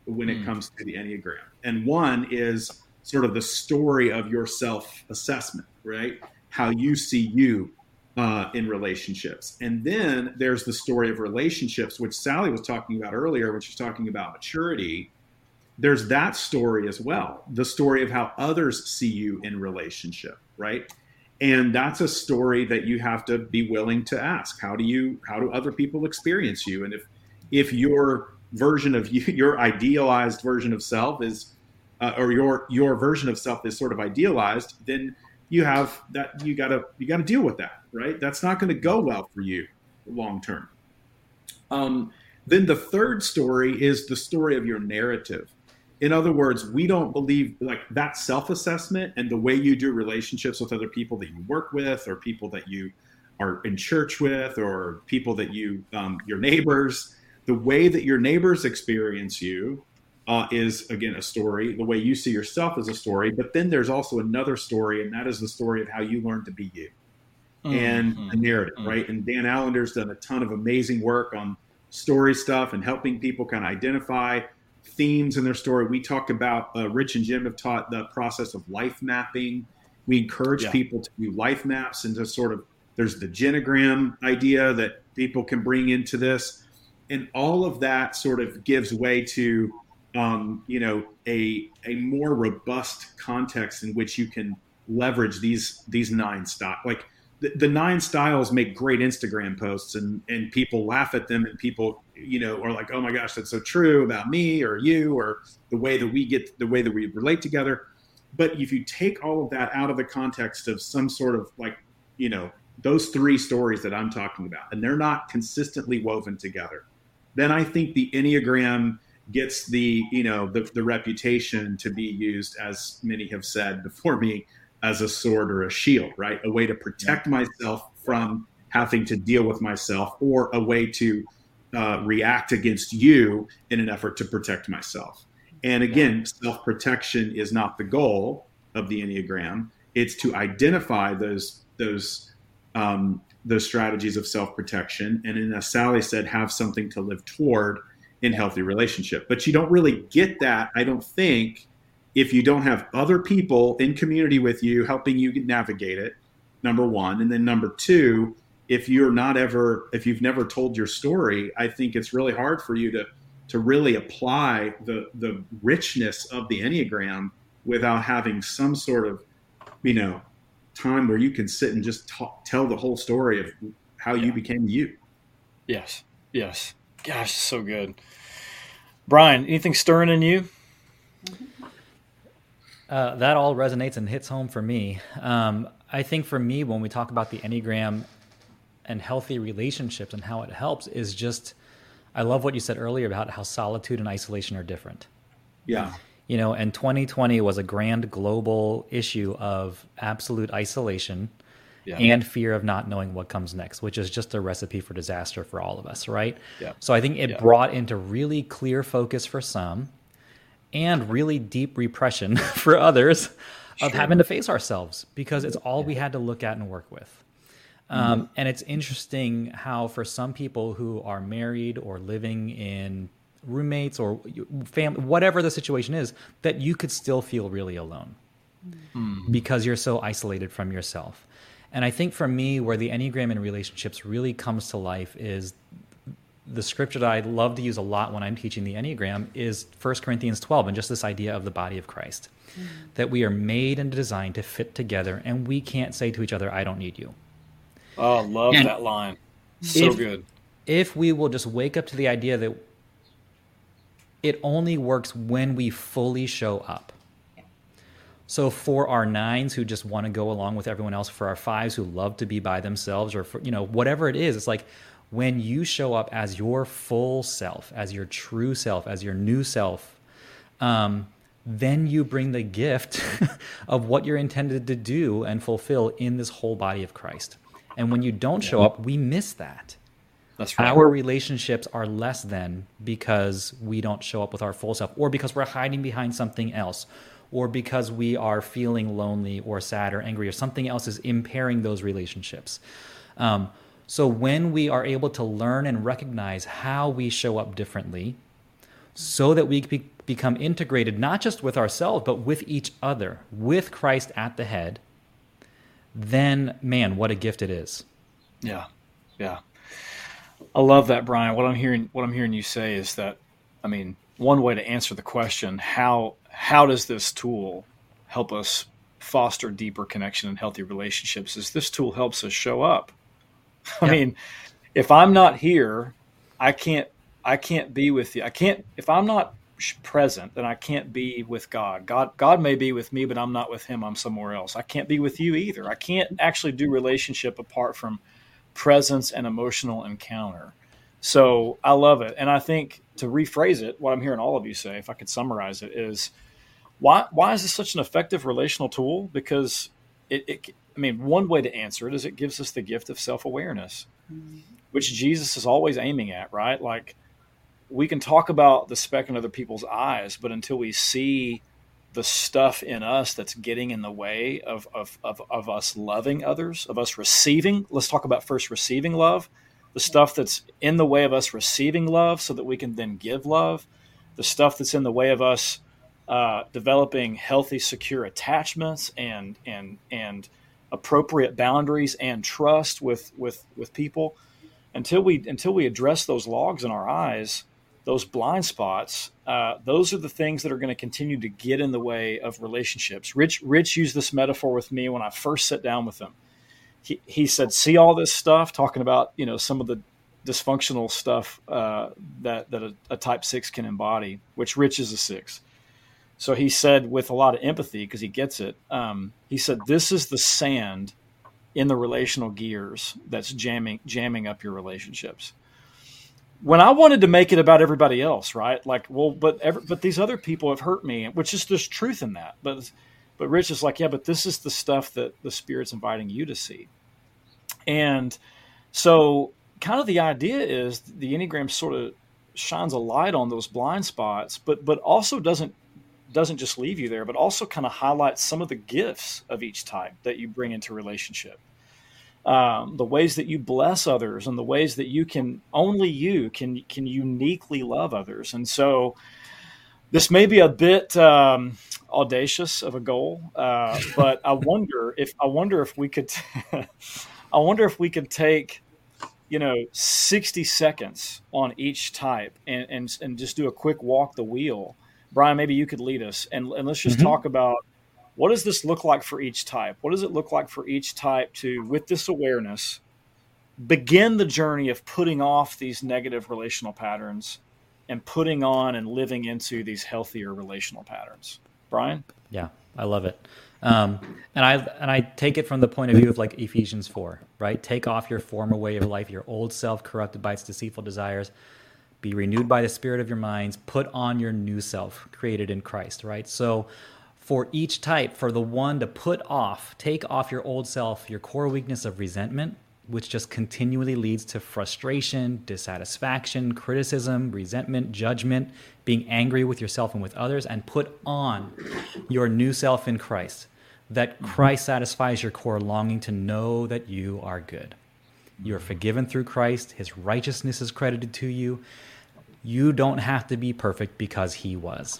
when it comes to the Enneagram. And one is sort of the story of your self-assessment, right? How you see you in relationships. And then there's the story of relationships, which Sally was talking about earlier, when she's talking about maturity. There's that story as well, the story of how others see you in relationship, right? And that's a story that you have to be willing to ask. How do other people experience you? And if your version of you, your idealized version of self is, or your version of self is sort of idealized, then you have that, you gotta deal with that, right? That's not going to go well for you long term. Then the third story is the story of your narrative. In other words, we don't believe like that self-assessment and the way you do relationships with other people that you work with, or people that you are in church with, or people that you, your neighbors, the way that your neighbors experience you is, again, a story. The way you see yourself is a story. But then there's also another story, and that is the story of how you learn to be you and a narrative, right? And Dan Allender's done a ton of amazing work on story stuff and helping people kind of identify themes in their story. We talked about, Rich and Jim have taught the process of life mapping. We encourage people to do life maps and to sort of, there's the genogram idea that people can bring into this. And all of that sort of gives way to, a more robust context in which you can leverage these 9 styles. Like the 9 styles make great Instagram posts, and people laugh at them, and people, are like, oh my gosh, that's so true about me or you, or the way that we relate together. But if you take all of that out of the context of some sort of like, those 3 stories that I'm talking about, and they're not consistently woven together, then I think the Enneagram gets the reputation to be used, as many have said before me, as a sword or a shield, right? A way to protect myself from having to deal with myself, or a way to react against you in an effort to protect myself. And again, self-protection is not the goal of the Enneagram. It's to identify those strategies of self-protection, and then, as Sally said, have something to live toward in healthy relationship. But you don't really get that, I don't think, if you don't have other people in community with you helping you navigate it, number one. And then number two, if you've never told your story, I think it's really hard for you to really apply the richness of the Enneagram without having some sort of, time where you can sit and just tell the whole story of how you became you. Yes. Gosh, so good. Brian, anything stirring in you? That all resonates and hits home for me. I think for me, when we talk about the Enneagram and healthy relationships and how it helps, is just, I love what you said earlier about how solitude and isolation are different. Yeah. And 2020 was a grand global issue of absolute isolation and fear of not knowing what comes next, which is just a recipe for disaster for all of us, right? Yeah. So I think it brought into really clear focus for some and really deep repression for others of having to face ourselves, because it's all we had to look at and work with. And it's interesting how for some people who are married or living in roommates or family, whatever the situation is, that you could still feel really alone because you're so isolated from yourself. And I think for me, where the Enneagram in relationships really comes to life is the scripture that I love to use a lot when I'm teaching the Enneagram is 1 Corinthians 12, and just this idea of the body of Christ, that we are made and designed to fit together, and we can't say to each other, I don't need you. Oh, love that line. So good. If we will just wake up to the idea that it only works when we fully show up. So for our 9s who just want to go along with everyone else, for our 5s who love to be by themselves, or for, whatever it is, it's like when you show up as your full self, as your true self, as your new self, then you bring the gift of what you're intended to do and fulfill in this whole body of Christ. And when you don't show up, we miss that. That's right. Our relationships are less than because we don't show up with our full self, or because we're hiding behind something else, or because we are feeling lonely or sad or angry, or something else is impairing those relationships. So when we are able to learn and recognize how we show up differently, so that we become integrated, not just with ourselves, but with each other, with Christ at the head, then, man, what a gift it is. Yeah. Yeah. I love that, Brian. What I'm hearing you say is that, I mean, one way to answer the question, how does this tool help us foster deeper connection and healthy relationships, is this tool helps us show up. I mean, if I'm not here, I can't be with you. If I'm not present, then I can't be with God. God may be with me, but I'm not with him. I'm somewhere else. I can't be with you either. I can't actually do relationship apart from presence and emotional encounter. So I love it. And I think, to rephrase it, what I'm hearing all of you say, if I could summarize it, is why is this such an effective relational tool? Because one way to answer it is it gives us the gift of self-awareness, which Jesus is always aiming at, right? Like, we can talk about the speck in other people's eyes, but until we see the stuff in us that's getting in the way of us loving others, of us receiving, let's talk about first receiving love, the stuff that's in the way of us receiving love so that we can then give love, the stuff that's in the way of us developing healthy, secure attachments and appropriate boundaries and trust with people. Until we address those logs in our eyes, those blind spots, those are the things that are going to continue to get in the way of relationships. Rich used this metaphor with me when I first sat down with him. He said, see all this stuff, talking about, some of the dysfunctional stuff that a type 6 can embody, which Rich is a 6. So he said, with a lot of empathy, because he gets it, he said, this is the sand in the relational gears that's jamming up your relationships. When I wanted to make it about everybody else, right? Like, well, but these other people have hurt me, which is there's truth in that. But Rich is like, yeah, but this is the stuff that the Spirit's inviting you to see. And so kind of the idea is the Enneagram sort of shines a light on those blind spots, but also doesn't just leave you there, but also kind of highlights some of the gifts of each type that you bring into relationship. The ways that you bless others and the ways that you can uniquely love others. And so this may be a bit audacious of a goal, but I wonder if we could take 60 seconds on each type and just do a quick walk the wheel. Brian, maybe you could lead us and let's just talk about, what does this look like for each type? What does it look like for each type to, with this awareness, begin the journey of putting off these negative relational patterns and putting on and living into these healthier relational patterns? Brian? Yeah, I love it. And I take it from the point of view of like Ephesians 4, right? Take off your former way of life, your old self corrupted by its deceitful desires. Be renewed by the spirit of your minds. Put on your new self created in Christ, right? So for each type, for the one to take off your old self, your core weakness of resentment, which just continually leads to frustration, dissatisfaction, criticism, resentment, judgment, being angry with yourself and with others, and put on your new self in Christ, that Christ satisfies your core longing to know that you are good. You are forgiven through Christ. His righteousness is credited to you. You don't have to be perfect because he was.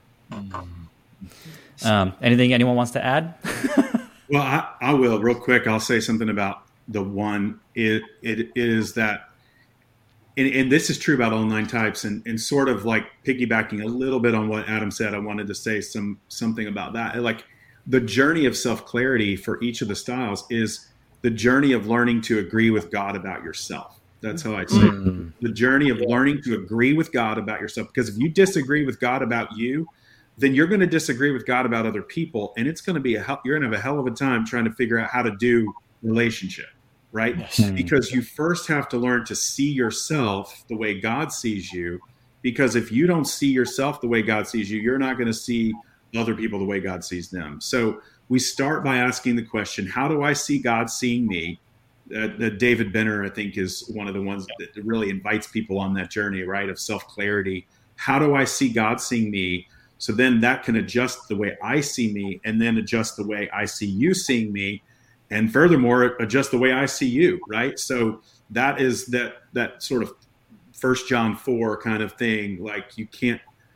Anything anyone wants to add? Well, I will real quick. I'll say something about the one. It is that, and this is true about all 9 types, and sort of like piggybacking a little bit on what Adam said, I wanted to say something about that. Like, the journey of self-clarity for each of the styles is the journey of learning to agree with God about yourself. That's how I'd say it. The journey of learning to agree with God about yourself. Because if you disagree with God about you, then you're going to disagree with God about other people. And it's going to be you're going to have a hell of a time trying to figure out how to do relationship, right? Yes. Because you first have to learn to see yourself the way God sees you. Because if you don't see yourself the way God sees you, you're not going to see other people the way God sees them. So we start by asking the question, how do I see God seeing me? David Benner, I think, is one of the ones that really invites people on that journey, right, of self-clarity. How do I see God seeing me? So then that can adjust the way I see me, and then adjust the way I see you seeing me, and furthermore, adjust the way I see you, right? So that is that sort of 1 John 4 kind of thing. Like, you can't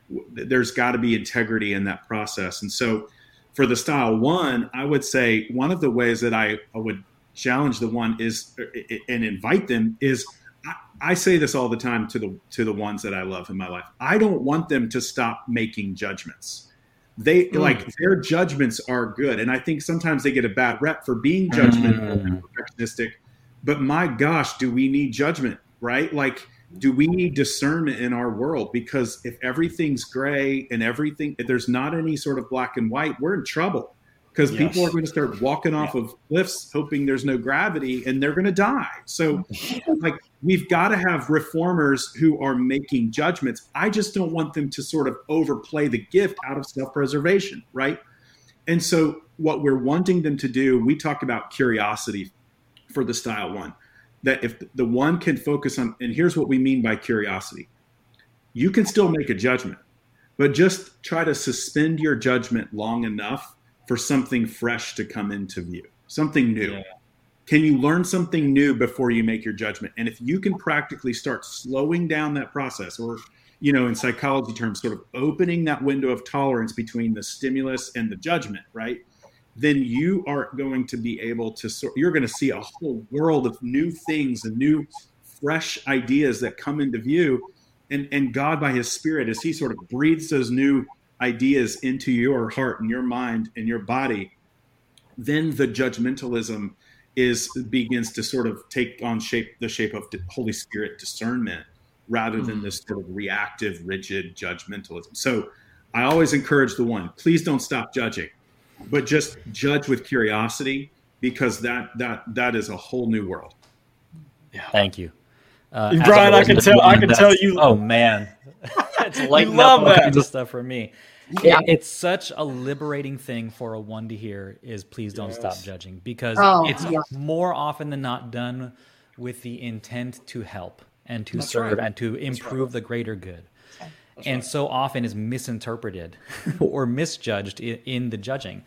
there's got to be integrity in that process. And so for the style 1, I would say one of the ways that I would challenge the 1 is and invite them is, I say this all the time to the ones that I love in my life. I don't want them to stop making judgments. They like their judgments are good. And I think sometimes they get a bad rep for being judgmental and perfectionistic, but my gosh, do we need judgment, right? Like, do we need discernment in our world? Because if everything's gray and if there's not any sort of black and white, we're in trouble. Because people are going to start walking off of cliffs hoping there's no gravity, and they're going to die. So like, we've got to have reformers who are making judgments. I just don't want them to sort of overplay the gift out of self-preservation, right? And so what we're wanting them to do, we talk about curiosity for the style 1, that if the 1 can focus on, and here's what we mean by curiosity. You can still make a judgment, but just try to suspend your judgment long enough for something fresh to come into view, something new. Yeah. Can you learn something new before you make your judgment? And if you can practically start slowing down that process, or, in psychology terms, sort of opening that window of tolerance between the stimulus and the judgment, right? Then you are going to be able to, you're going to see a whole world of new things and new fresh ideas that come into view. And God, by his Spirit, as he sort of breathes those new ideas into your heart and your mind and your body, then the judgmentalism begins to sort of take on the shape of Holy Spirit discernment rather than this sort of reactive, rigid judgmentalism. So I always encourage the 1, please don't stop judging, but just judge with curiosity, because that is a whole new world. Yeah. Thank you. Brian, I can tell you. Oh man, it's lighting up all kinds of stuff for me. Yeah. It's such a liberating thing for a 1 to hear is please don't stop judging, because it's more often than not done with the intent to help and to serve and to improve the greater good. And so often is misinterpreted or misjudged in the judging.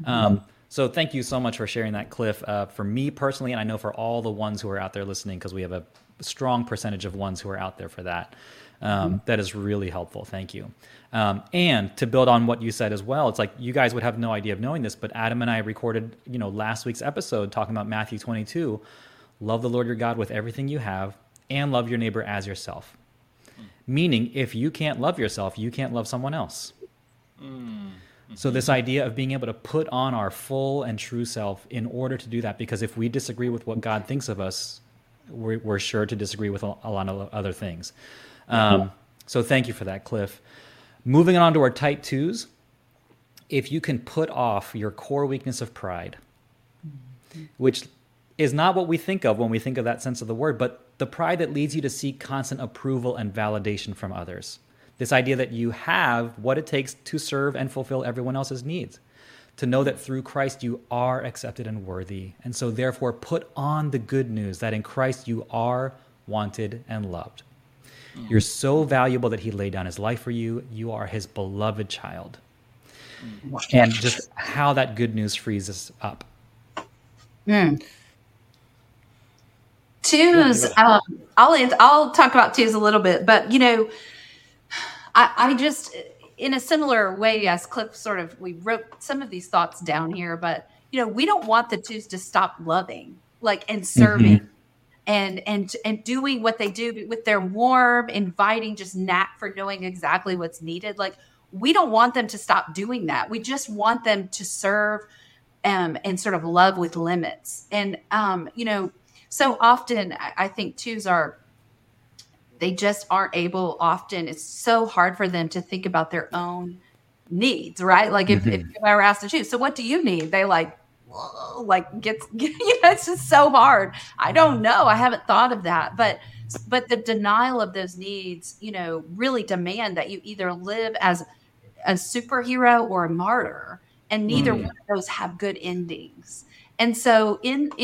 So thank you so much for sharing that, Cliff. For me personally, and I know for all the ones who are out there listening, because we have a strong percentage of ones who are out there for that. That is really helpful. Thank you. And to build on what you said as well, it's like you guys would have no idea of knowing this, but Adam and I recorded, last week's episode talking about Matthew 22, love the Lord your God with everything you have and love your neighbor as yourself. Meaning, if you can't love yourself, you can't love someone else. So this idea of being able to put on our full and true self in order to do that, because if we disagree with what God thinks of us, we're sure to disagree with a lot of other things. So thank you for that, Cliff. Moving on to our type 2s, if you can put off your core weakness of pride, which is not what we think of when we think of that sense of the word, but the pride that leads you to seek constant approval and validation from others. This idea that you have what it takes to serve and fulfill everyone else's needs, to know that through Christ you are accepted and worthy, and so therefore put on the good news that in Christ you are wanted and loved. You're so valuable that he laid down his life for you. You are his beloved child. And just how that good news frees us up. 2s, I'll talk about 2s a little bit, but I just, in a similar way as Cliff we wrote some of these thoughts down here, but we don't want the 2s to stop loving, and serving. And doing what they do with their warm, inviting, just knack for knowing exactly what's needed. We don't want them to stop doing that. We just want them to serve and sort of love with limits. And, so often I think 2s they just aren't able, often it's so hard for them to think about their own needs, right? If I were asked to choose, so what do you need? They it's just so hard. I don't know. I haven't thought of that, but the denial of those needs, really demand that you either live as a superhero or a martyr, and neither one of those have good endings. And so with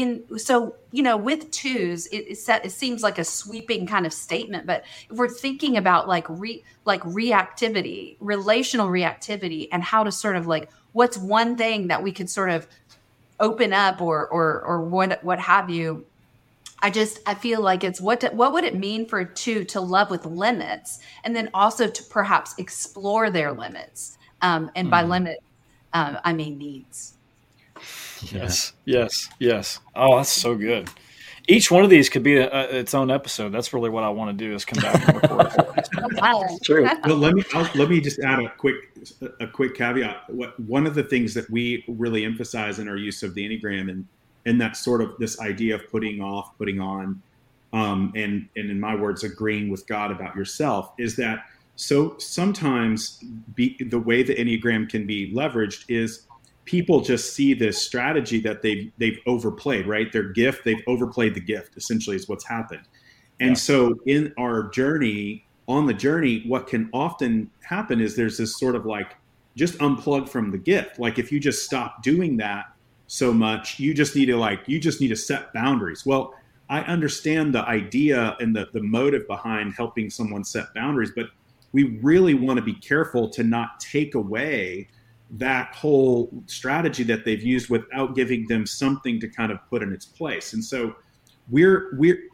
2s, it seems like a sweeping kind of statement, but if we're thinking about reactivity, relational reactivity, and how to sort of what's one thing that we could sort of open up or what have you, I feel like it's what would it mean for two to love with limits, and then also to perhaps explore their limits. And by limit, I mean needs. Yes. Oh, that's so good. Each one of these could be its own episode. That's really what I want to do, is come back and record. True. Well, let me just add a quick caveat. One of the things that we really emphasize in our use of the Enneagram and that sort of this idea of putting off, putting on, and in my words, agreeing with God about yourself, is that so sometimes the way the Enneagram can be leveraged is people just see this strategy that they've overplayed, right? Their gift, they've overplayed the gift, essentially, is what's happened. And so in our journey, on the journey, what can often happen is there's this sort of like just unplug from the gift. Like if you just stop doing that so much, you just need to set boundaries. Well, I understand the idea and the motive behind helping someone set boundaries, but we really want to be careful to not take away that whole strategy that they've used without giving them something to kind of put in its place. And so we're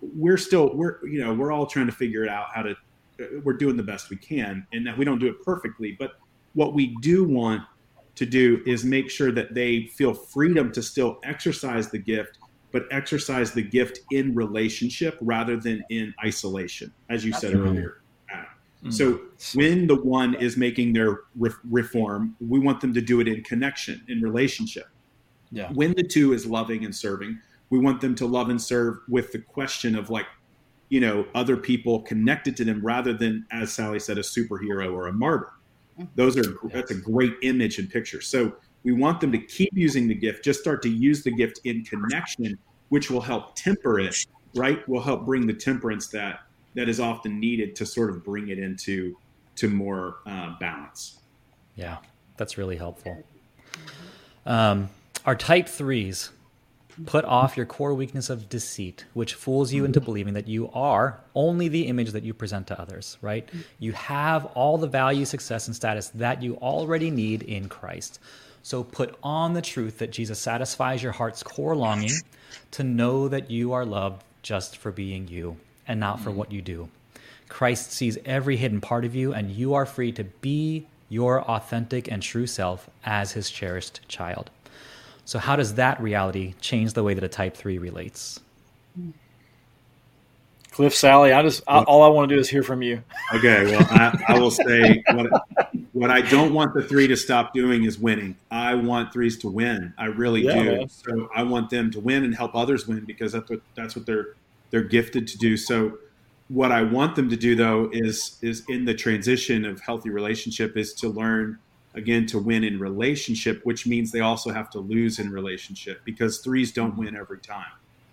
all trying to figure it out we're doing the best we can, and that we don't do it perfectly. But what we do want to do is make sure that they feel freedom to still exercise the gift, but exercise the gift in relationship rather than in isolation, as you said earlier. So when the one is making their reform, we want them to do it in connection, in relationship. Yeah. When the two is loving and serving, we want them to love and serve with the question of other people connected to them, rather than, as Sally said, a superhero or a martyr. That's a great image and picture. So we want them to keep using the gift, just start to use the gift in connection, which will help temper it, right? Will help bring the temperance that is often needed to sort of bring it into more balance. Yeah, that's really helpful. Our type 3s put off your core weakness of deceit, which fools you into believing that you are only the image that you present to others, right? You have all the value, success, and status that you already need in Christ. So put on the truth that Jesus satisfies your heart's core longing to know that you are loved just for being you, and not for what you do. Christ sees every hidden part of you, and you are free to be your authentic and true self as his cherished child. So how does that reality change the way that a type 3 relates? Cliff, Sally, all I want to do is hear from you. Okay, well, I will say what I don't want the 3 to stop doing is winning. I want 3s to win. I really do. Man. So I want them to win and help others win, because that's what they're gifted to do. So what I want them to do, though, is in the transition of healthy relationship, is to learn, again, to win in relationship, which means they also have to lose in relationship, because 3s don't win every time.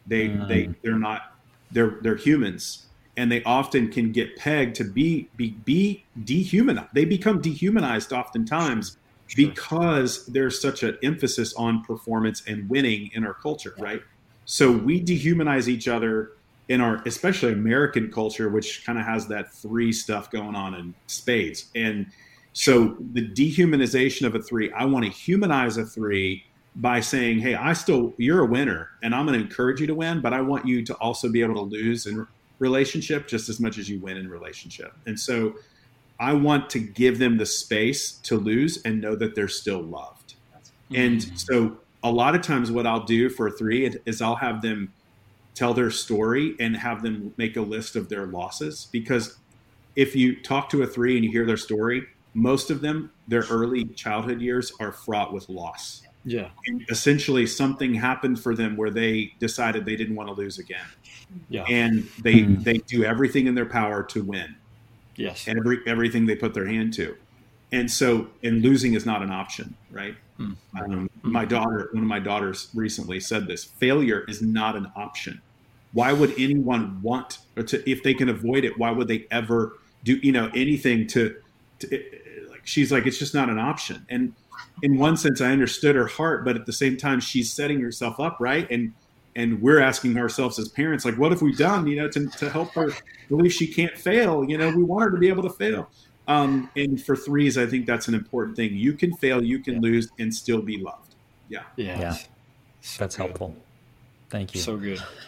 They're humans, and they often can get pegged to be dehumanized. They become dehumanized oftentimes because there's such an emphasis on performance and winning in our culture, right? So we dehumanize each other in our, especially American culture, which kind of has that 3 stuff going on in spades. And so the dehumanization of a 3, I want to humanize a 3 by saying, hey, you're a winner, and I'm going to encourage you to win, but I want you to also be able to lose in relationship just as much as you win in relationship. And so I want to give them the space to lose and know that they're still loved. And so a lot of times what I'll do for a 3 is I'll have them tell their story and have them make a list of their losses. Because if you talk to a 3 and you hear their story, most of them, their early childhood years are fraught with loss. Yeah. And essentially something happened for them where they decided they didn't want to lose again. Yeah. And they do everything in their power to win. Yes. And everything they put their hand to. And losing is not an option, right? One of my daughters recently said this: failure is not an option. Why would anyone want to, if they can avoid it, why would they ever do, anything to she's like, it's just not an option. And in one sense, I understood her heart, but at the same time, she's setting herself up, right? And we're asking ourselves as parents, like, what have we done, to help her believe she can't fail? We want her to be able to fail. And for 3s, I think that's an important thing. You can fail, you can lose, and still be loved. Yeah. That's helpful. Thank you. So good.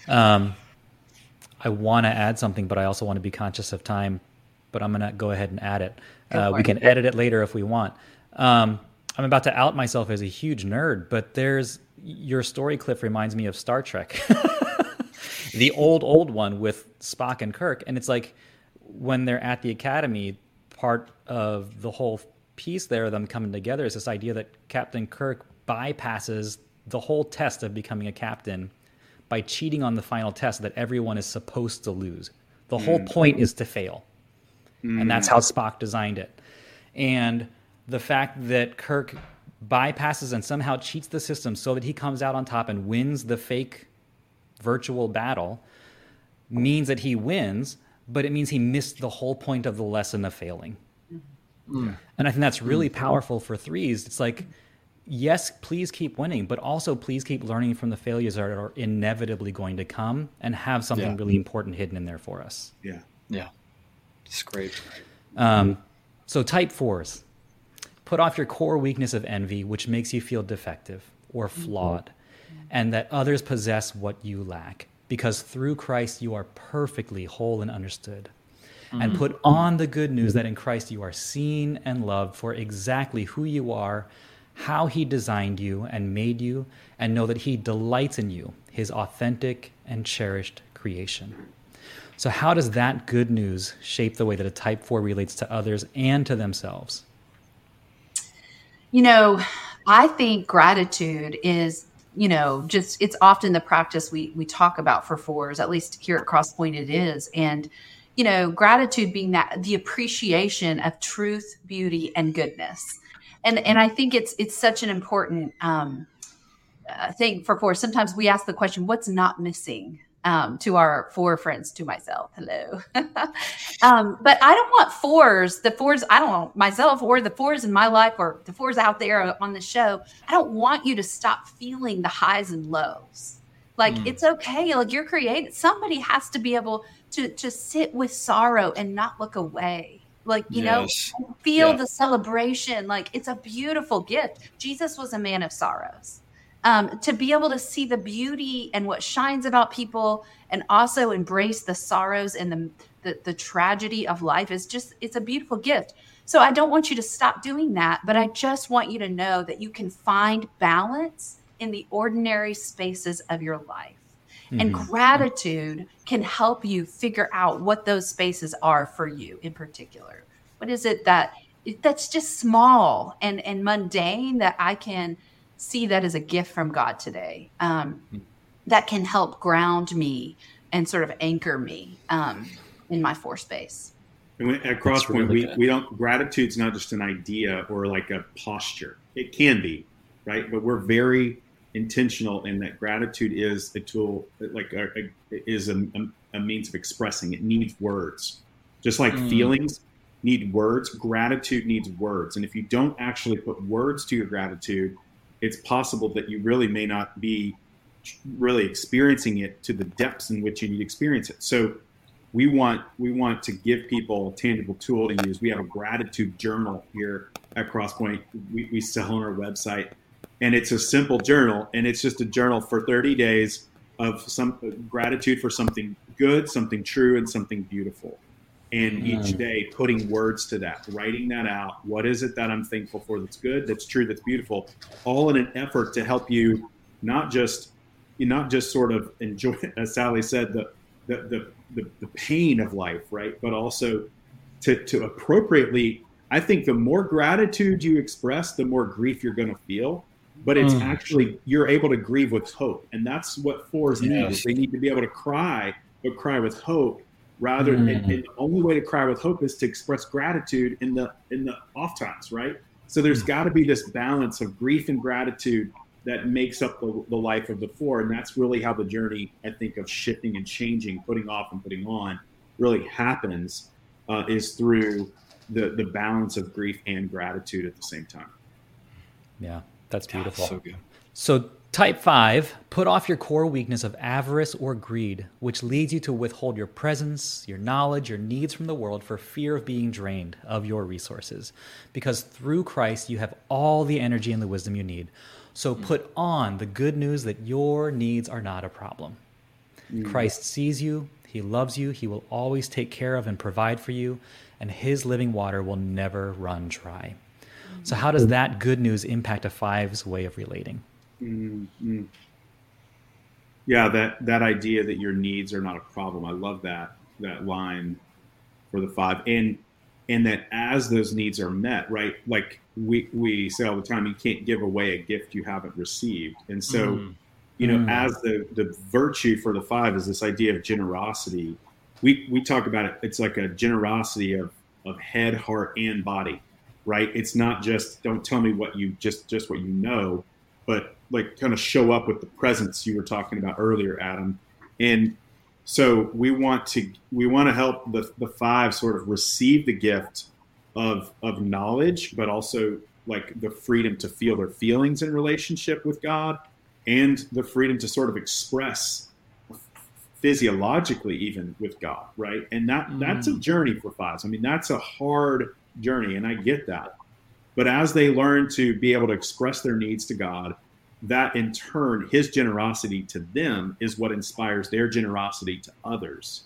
I want to add something, but I also want to be conscious of time. But I'm going to go ahead and add it. We can edit it later if we want. I'm about to out myself as a huge nerd, but your story, Cliff, reminds me of Star Trek, the old one with Spock and Kirk. And it's like when they're at the academy, part of the whole piece there, them coming together, is this idea that Captain Kirk bypasses the whole test of becoming a captain by cheating on the final test that everyone is supposed to lose. The whole point is to fail. And that's how Spock designed it. And the fact that Kirk bypasses and somehow cheats the system so that he comes out on top and wins the fake virtual battle means that he wins, but it means he missed the whole point of the lesson of failing. And I think that's really powerful for threes. It's like, yes, please keep winning, but also please keep learning from the failures that are inevitably going to come and have something really important hidden in there for us. Yeah. It's great. So type 4s. Put off your core weakness of envy, which makes you feel defective or flawed, and that others possess what you lack, because through Christ you are perfectly whole and understood. And put on the good news that in Christ you are seen and loved for exactly who you are, how he designed you and made you, and know that he delights in you, his authentic and cherished creation. So how does that good news shape the way that a type 4 relates to others and to themselves? I think gratitude is, it's often the practice we talk about for 4s, at least here at Crosspoint it is. And, gratitude being that the appreciation of truth, beauty, and goodness. And I think it's such an important thing for 4s. Sometimes we ask the question, what's not missing? To our 4 friends, to myself. Hello. But I don't want the 4s, I don't want myself or the 4s in my life or the 4s out there on the show. I don't want you to stop feeling the highs and lows. Like, it's okay. Like, you're created. Somebody has to be able to sit with sorrow and not look away. Like, feel the celebration. Like, it's a beautiful gift. Jesus was a man of sorrows. To be able to see the beauty and what shines about people and also embrace the sorrows and the tragedy of life it's a beautiful gift. So I don't want you to stop doing that, but I just want you to know that you can find balance in the ordinary spaces of your life. And gratitude can help you figure out what those spaces are for you in particular. What is it that's just small and mundane that I can see that as a gift from God today, that can help ground me and sort of anchor me in my 4 space. And at Crosspoint, we don't. Gratitude's not just an idea or like a posture. It can be, right? But we're very intentional in that gratitude is a tool, like is a means of expressing. It needs words, just like feelings need words. Gratitude needs words, and if you don't actually put words to your gratitude, it's possible that you really may not be really experiencing it to the depths in which you need to experience it. So we want to give people a tangible tool to use. We have a gratitude journal here at Crosspoint. We sell on our website, and it's a simple journal, and it's just a journal for 30 days of some gratitude for something good, something true, and something beautiful. And each day putting words to that, writing that out. What is it that I'm thankful for that's good, that's true, that's beautiful, all in an effort to help you not just sort of enjoy, as Sally said, the pain of life, right? But also to appropriately, I think the more gratitude you express, the more grief you're going to feel. But it's actually, you're able to grieve with hope. And that's what 4s need. They need to be able to cry, but cry with hope. Rather, and the only way to cry with hope is to express gratitude in the off times, right? So there's got to be this balance of grief and gratitude that makes up the life of the 4, and that's really how the journey, I think, of shifting and changing, putting off and putting on, really happens, is through the balance of grief and gratitude at the same time. Yeah, that's beautiful. So good. So type 5, put off your core weakness of avarice or greed, which leads you to withhold your presence, your knowledge, your needs from the world for fear of being drained of your resources. Because through Christ, you have all the energy and the wisdom you need. So put on the good news that your needs are not a problem. Christ sees you. He loves you. He will always take care of and provide for you, and his living water will never run dry. So how does that good news impact a 5's way of relating? Mm-hmm. Yeah, that idea that your needs are not a problem. I love that line for the 5, and that as those needs are met, right? Like we say all the time, you can't give away a gift you haven't received, and so as the virtue for the 5 is this idea of generosity. We talk about it. It's like a generosity of head, heart, and body, right? It's not just don't tell me what you just what you know, but like kind of show up with the presence you were talking about earlier, Adam. And so we want to help the 5 sort of receive the gift of knowledge, but also like the freedom to feel their feelings in relationship with God, and the freedom to sort of express physiologically even with God, right? And that's a journey for 5s. I mean, that's a hard journey, and I get that. But as they learn to be able to express their needs to God, that in turn, his generosity to them is what inspires their generosity to others.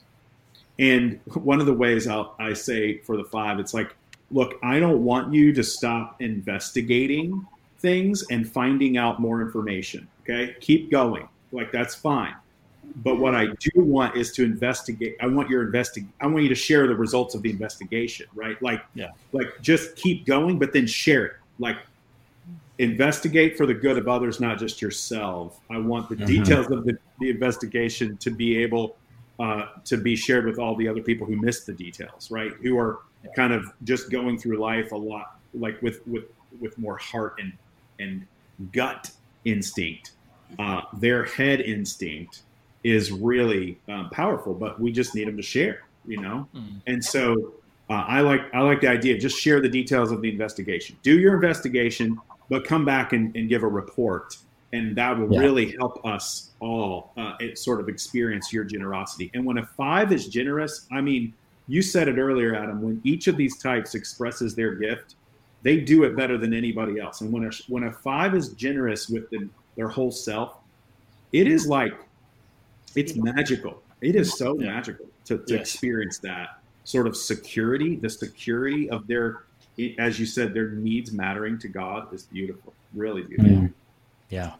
And one of the ways I say for the 5, it's like, look, I don't want you to stop investigating things and finding out more information. Okay, keep going. Like, that's fine. But what I do want is to investigate. I want you to share the results of the investigation, right? Like just keep going, but then share it. Like, investigate for the good of others, not just yourself. I want the details of the investigation to be able to be shared with all the other people who missed the details, right? Who are kind of just going through life a lot, like with more heart and gut instinct. Their head instinct is really powerful, but we just need them to share, And so I like the idea. Just share the details of the investigation. Do your investigation, but come back and give a report, and that will really help us all sort of experience your generosity. And when a 5 is generous, I mean, you said it earlier, Adam. When each of these types expresses their gift, they do it better than anybody else. And when a 5 is generous with their whole self, it is like, it's magical. It is so magical to experience that sort of security. The security of their, as you said, their needs mattering to God is beautiful, really beautiful. Yeah.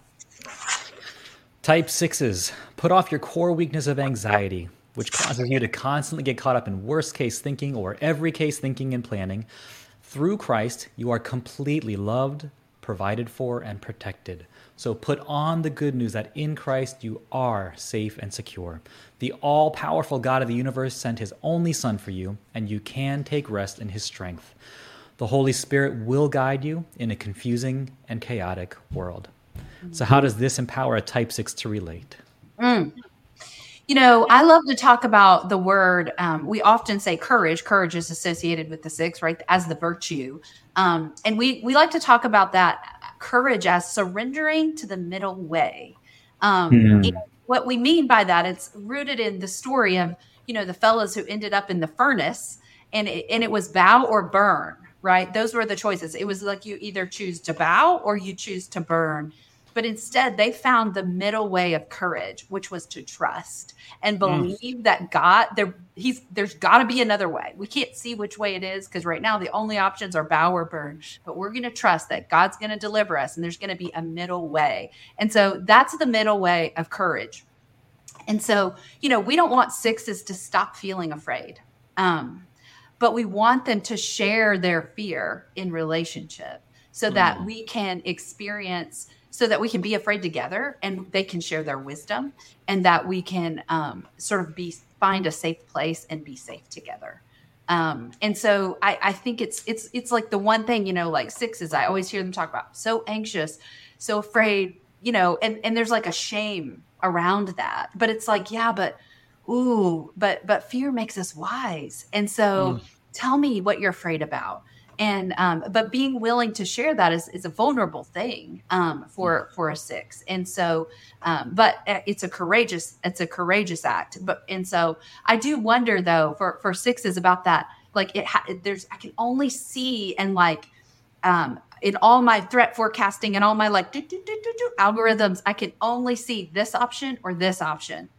Type 6s, put off your core weakness of anxiety, which causes you to constantly get caught up in worst case thinking or every case thinking and planning. Through Christ, you are completely loved, provided for, and protected. So put on the good news that in Christ you are safe and secure. The all-powerful God of the universe sent his only Son for you, and you can take rest in his strength. The Holy Spirit will guide you in a confusing and chaotic world. So how does this empower a type 6 to relate? I love to talk about the word. We often say courage. Courage is associated with the 6, right, as the virtue. And we like to talk about that courage as surrendering to the middle way. And what we mean by that, it's rooted in the story of, the fellows who ended up in the furnace, and it was bow or burn, right? Those were the choices. It was like you either choose to bow or you choose to burn. But instead, they found the middle way of courage, which was to trust and believe that God, there's got to be another way. We can't see which way it is because right now the only options are bow or burn. But we're going to trust that God's going to deliver us, and there's going to be a middle way. And so that's the middle way of courage. And so, we don't want 6s to stop feeling afraid, but we want them to share their fear in relationship so that we can experience. So that we can be afraid together, and they can share their wisdom, and that we can sort of find a safe place and be safe together. And so I think it's like the one thing, like 6s, I always hear them talk about so anxious, so afraid, and there's like a shame around that. But it's like, but fear makes us wise. And so tell me what you're afraid about. And but being willing to share that is a vulnerable thing for a 6, and so but it's a courageous act. And so I do wonder though for 6s about that, like I can only see, and like in all my threat forecasting and all my like algorithms, I can only see this option or this option.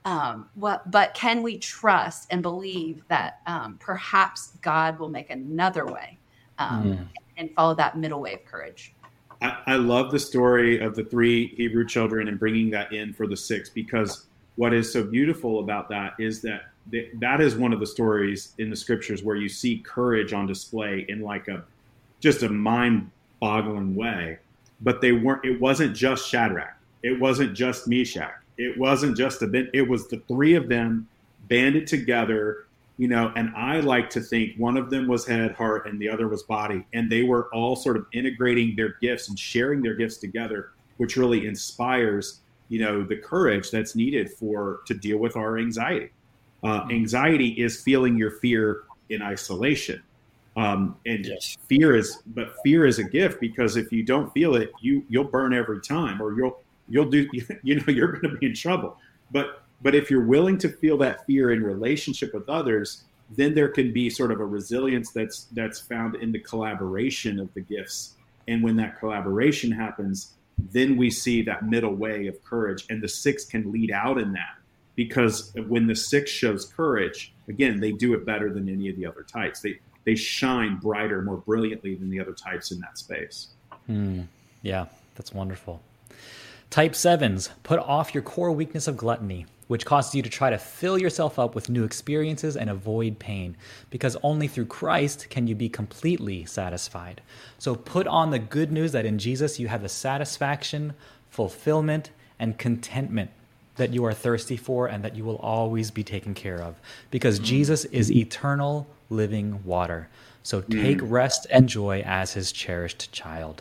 But can we trust and believe that perhaps God will make another way and follow that middle way of courage? I love the story of the 3 Hebrew children and bringing that in for the 6, because what is so beautiful about that is that that is one of the stories in the scriptures where you see courage on display in like just a mind-boggling way. But it wasn't just Shadrach. It wasn't just Meshach. It wasn't just it was the 3 of them banded together, and I like to think one of them was head, heart, and the other was body. And they were all sort of integrating their gifts and sharing their gifts together, which really inspires, the courage that's needed to deal with our anxiety. Anxiety is feeling your fear in isolation. Yes. Fear is a gift, because if you don't feel it, you'll burn every time, or you're going to be in trouble. But if you're willing to feel that fear in relationship with others, then there can be sort of a resilience that's found in the collaboration of the gifts. And when that collaboration happens, then we see that middle way of courage, and the 6 can lead out in that, because when the 6 shows courage, again, they do it better than any of the other types. They shine brighter, more brilliantly than the other types in that space. Yeah, that's wonderful. Type 7s, put off your core weakness of gluttony, which causes you to try to fill yourself up with new experiences and avoid pain, because only through Christ can you be completely satisfied. So put on the good news that in Jesus you have the satisfaction, fulfillment, and contentment that you are thirsty for and that you will always be taken care of, because Jesus is eternal living water. So take rest and joy as his cherished child.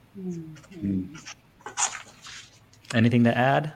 Anything to add?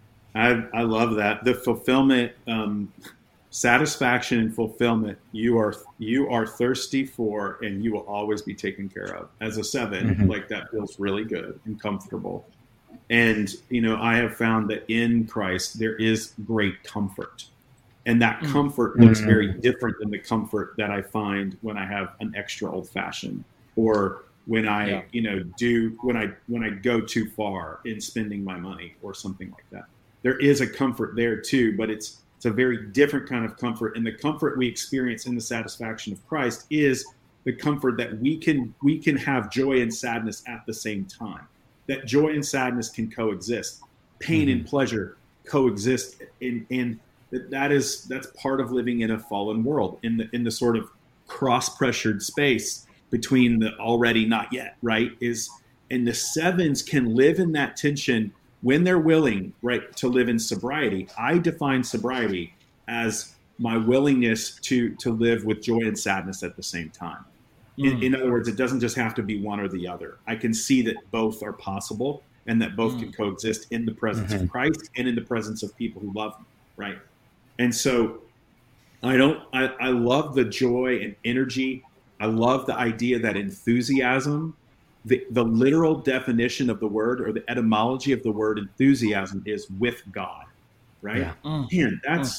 I love that. The fulfillment, satisfaction and fulfillment you are thirsty for, and you will always be taken care of. As a 7, like that feels really good and comfortable. And, I have found that in Christ there is great comfort. And that comfort looks very different than the comfort that I find when I have an extra old fashioned, or when I, when I go too far in spending my money or something like that. There is a comfort there too, but it's a very different kind of comfort. And the comfort we experience in the satisfaction of Christ is the comfort that we can have joy and sadness at the same time. That joy and sadness can coexist. Pain and pleasure coexist, and that's part of living in a fallen world, in the sort of cross-pressured space between the already not yet, right? And the 7s can live in that tension when they're willing, right, to live in sobriety. I define sobriety as my willingness to live with joy and sadness at the same time. In other words, it doesn't just have to be one or the other. I can see that both are possible, and that both can coexist in the presence of Christ and in the presence of people who love him, right? And so I love the joy and energy. I love the idea that enthusiasm, the literal definition of the word, or the etymology of the word enthusiasm, is with God, right? Yeah.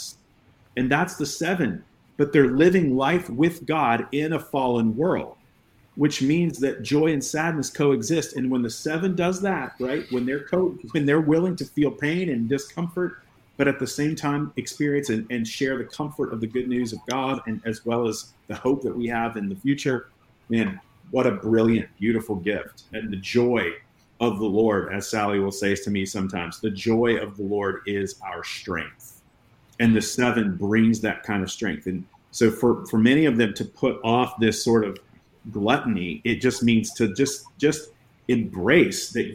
And that's the 7. But they're living life with God in a fallen world, which means that joy and sadness coexist. And when the 7 does that, right, when they're willing to feel pain and discomfort, but at the same time experience and share the comfort of the good news of God, and as well as the hope that we have in the future, man, what a brilliant, beautiful gift. And the joy of the Lord, as Sally will say to me sometimes, the joy of the Lord is our strength. And the 7 brings that kind of strength. And so for many of them to put off this sort of gluttony, it just means to just embrace that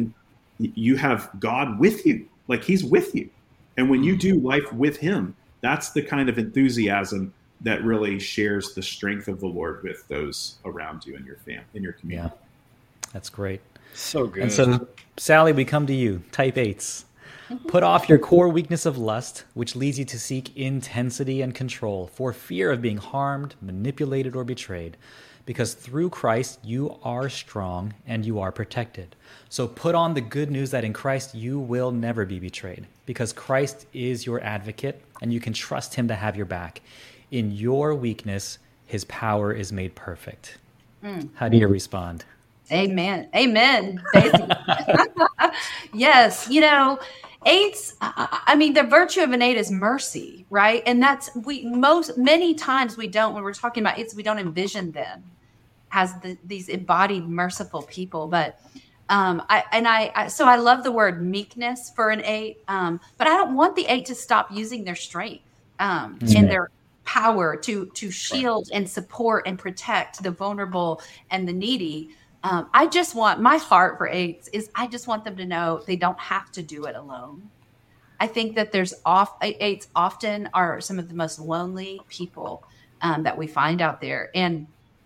you have God with you, like he's with you. And when you do life with him, that's the kind of enthusiasm that really shares the strength of the Lord with those around you in your family, in your community. Yeah, that's great. So good. And so, Sally, we come to you, type 8s. Put off your core weakness of lust, which leads you to seek intensity and control for fear of being harmed, manipulated, or betrayed. Because through Christ, you are strong and you are protected. So put on the good news that in Christ, you will never be betrayed. Because Christ is your advocate and you can trust him to have your back. In your weakness, his power is made perfect. How do you respond? Amen. Amen. Yes. Eights, I mean, the virtue of an 8 is mercy, right? And that's many times we don't, when we're talking about eights, we don't envision them as these embodied merciful people. But so I love the word meekness for an 8, but I don't want the 8 to stop using their strength and their power to shield and support and protect the vulnerable and the needy. I just want, my heart for 8s is I just want them to know they don't have to do it alone. I think that 8s often are some of the most lonely people that we find out there. And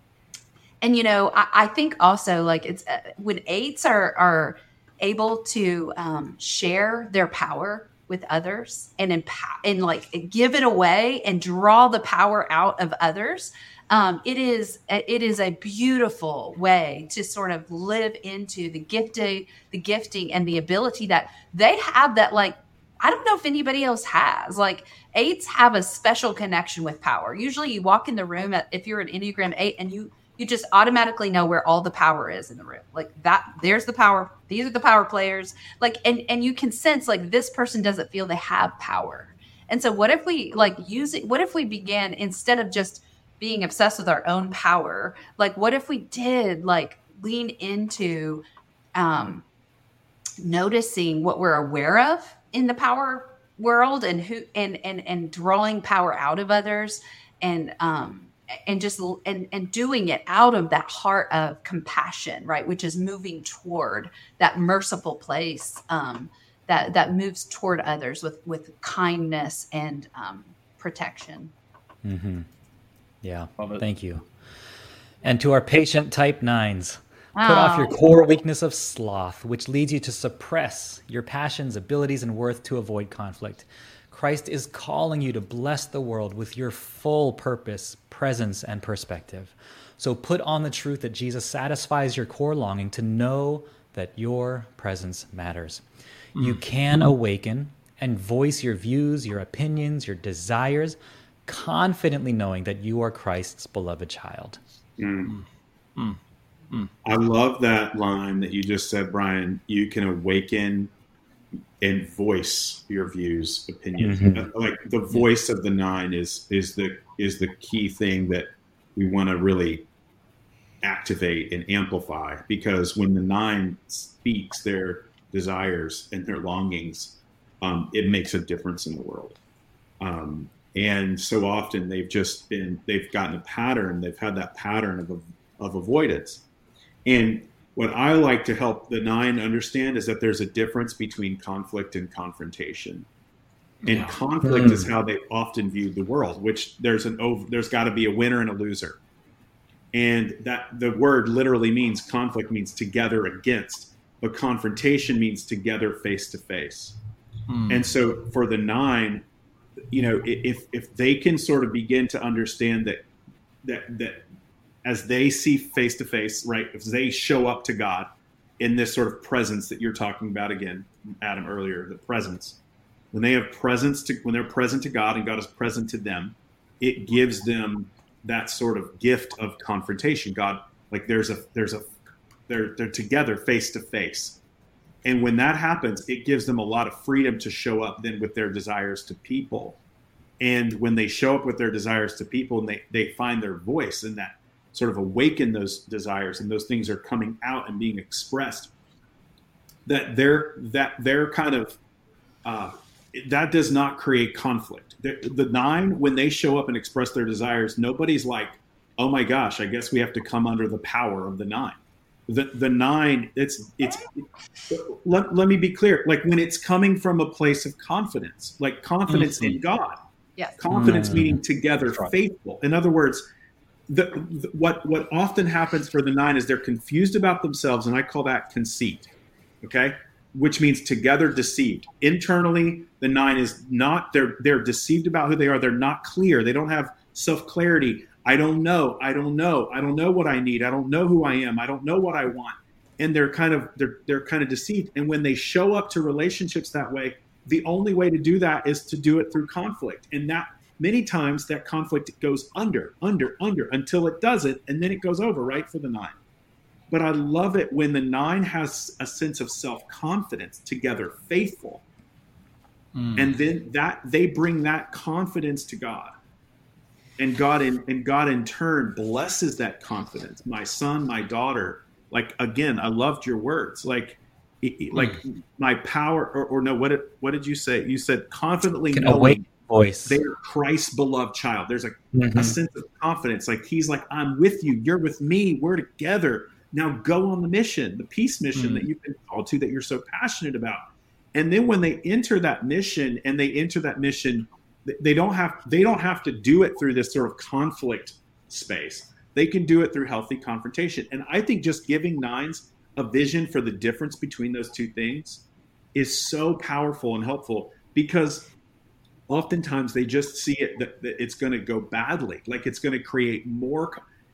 I think also like it's when 8s are able to share their power with others and empower and like give it away and draw the power out of others. It is a beautiful way to sort of live into the gifting and the ability that they have that, like, I don't know if anybody else has. Like 8s have a special connection with power. Usually you walk in the room if you're an Enneagram 8 and you just automatically know where all the power is in the room. Like that, there's the power. These are the power players. Like, and you can sense like this person doesn't feel they have power. And so what if we what if we began, instead of just being obsessed with our own power, like what if we did like lean into noticing what we're aware of in the power world and drawing power out of others and doing it out of that heart of compassion, right? Which is moving toward that merciful place that moves toward others with kindness and protection. Mm-hmm. Yeah. Thank you. And to our patient type 9s, put off your core weakness of sloth, which leads you to suppress your passions, abilities, and worth to avoid conflict. Christ is calling you to bless the world with your full purpose, presence, and perspective. So put on the truth that Jesus satisfies your core longing to know that your presence matters. You can awaken and voice your views, your opinions, your desires, confidently knowing that you are Christ's beloved child. I love that line that you just said, Brian. You can awaken and voice your views, opinions. Like the voice of the 9 is the key thing that we want to really activate and amplify, because when the 9 speaks their desires and their longings, it makes a difference in the world. And so often they've gotten a pattern. They've had that pattern of avoidance. And what I like to help the 9 understand is that there's a difference between conflict and confrontation. And conflict is how they often view the world, which there's got to be a winner and a loser. And that the word literally means, conflict means together against, but confrontation means together face to face. And so for the 9, if they can sort of begin to understand that as they see face to face, right, if they show up to God in this sort of presence that you're talking about again, Adam, earlier, the presence, when they're present to God and God is present to them, it gives them that sort of gift of confrontation. God, like they're together face to face. And when that happens, it gives them a lot of freedom to show up then with their desires to people. And when they show up with their desires to people and they find their voice and that sort of awaken those desires and those things are coming out and being expressed, that they're kind of, that does not create conflict. The 9, when they show up and express their desires, nobody's like, oh my gosh, I guess we have to come under the power of the 9. The 9, let me be clear. Like when it's coming from a place of confidence, like confidence in God, confidence meaning together, faithful. In other words, what often happens for the 9 is they're confused about themselves. And I call that conceit. Okay. Which means together deceived. Internally, the 9 is not, they're deceived about who they are. They're not clear. They don't have self-clarity. I don't know what I need. I don't know who I am. I don't know what I want. And they're kind of deceived. And when they show up to relationships that way, the only way to do that is to do it through conflict. And that many times that conflict goes under until it doesn't. And then it goes over, right, for the 9. But I love it when the 9 has a sense of self-confidence, together faithful. And then that they bring that confidence to God. And God in turn blesses that confidence. My son, my daughter, like, again, I loved your words. Like my power, or no, what did you say? You said confidently knowing voice. They are Christ's beloved child. There's a sense of confidence. Like, he's like, I'm with you. You're with me. We're together. Now go on the mission, the peace mission that you've been called to, that you're so passionate about. And then when they enter that mission, they don't have to do it through this sort of conflict space. They can do it through healthy confrontation. And I think just giving nines a vision for the difference between those two things is so powerful and helpful, because oftentimes they just see it that it's going to go badly. Like, it's going to create more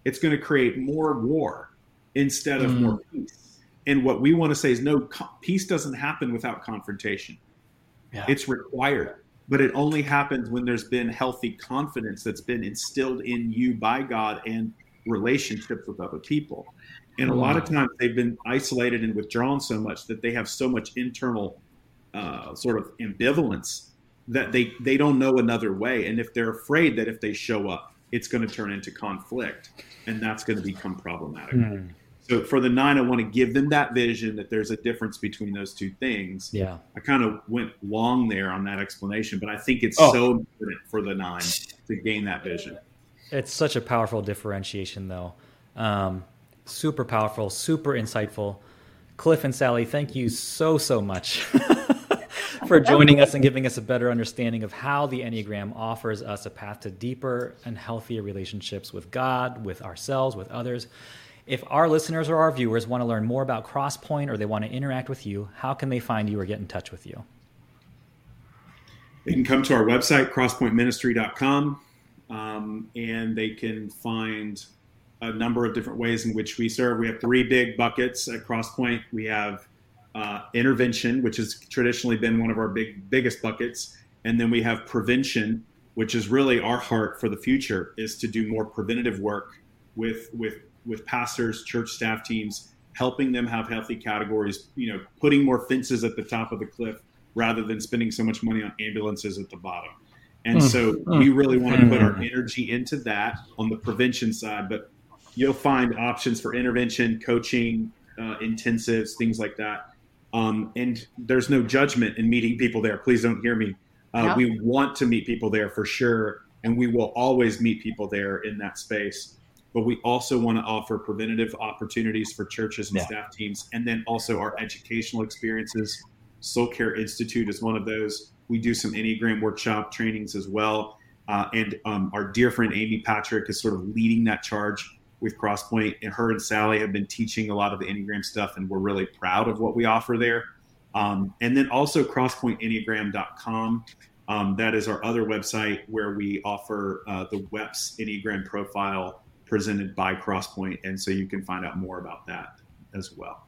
war instead of more peace. And what we want to say is, no, peace doesn't happen without confrontation. Yeah. It's required, but it only happens when there's been healthy confidence that's been instilled in you by God and relationships with other people. And a lot of times they've been isolated and withdrawn so much that they have so much internal sort of ambivalence that they don't know another way. And if they're afraid that if they show up, it's going to turn into conflict, and that's going to become problematic. So for the 9, I want to give them that vision that there's a difference between those two things. Yeah. I kind of went long there on that explanation, but I think it's so important for the 9 to gain that vision. It's such a powerful differentiation, though. Super powerful, super insightful. Cliff and Sally, thank you so much for joining us and giving us a better understanding of how the Enneagram offers us a path to deeper and healthier relationships with God, with ourselves, with others. If our listeners or our viewers want to learn more about Crosspoint, or they want to interact with you, how can they find you or get in touch with you? They can come to our website, crosspointministry.com, and they can find a number of different ways in which we serve. We have 3 big buckets at Crosspoint. We have intervention, which has traditionally been one of our biggest buckets. And then we have prevention, which is really our heart for the future, is to do more preventative work with pastors, church staff teams, helping them have healthy categories, putting more fences at the top of the cliff rather than spending so much money on ambulances at the bottom. And so we really want to put our energy into that on the prevention side, but you'll find options for intervention, coaching, intensives, things like that. And there's no judgment in meeting people there. Please don't hear me. We want to meet people there for sure, and we will always meet people there in that space. But we also want to offer preventative opportunities for churches and staff teams, and then also our educational experiences. Soul Care Institute is one of those. We do some Enneagram workshop trainings as well. And our dear friend Amy Patrick is sort of leading that charge with Crosspoint, and her and Sally have been teaching a lot of the Enneagram stuff, and we're really proud of what we offer there. And then also crosspointenneagram.com. That is our other website where we offer the WEPS Enneagram profile presented by Crosspoint. And so you can find out more about that as well.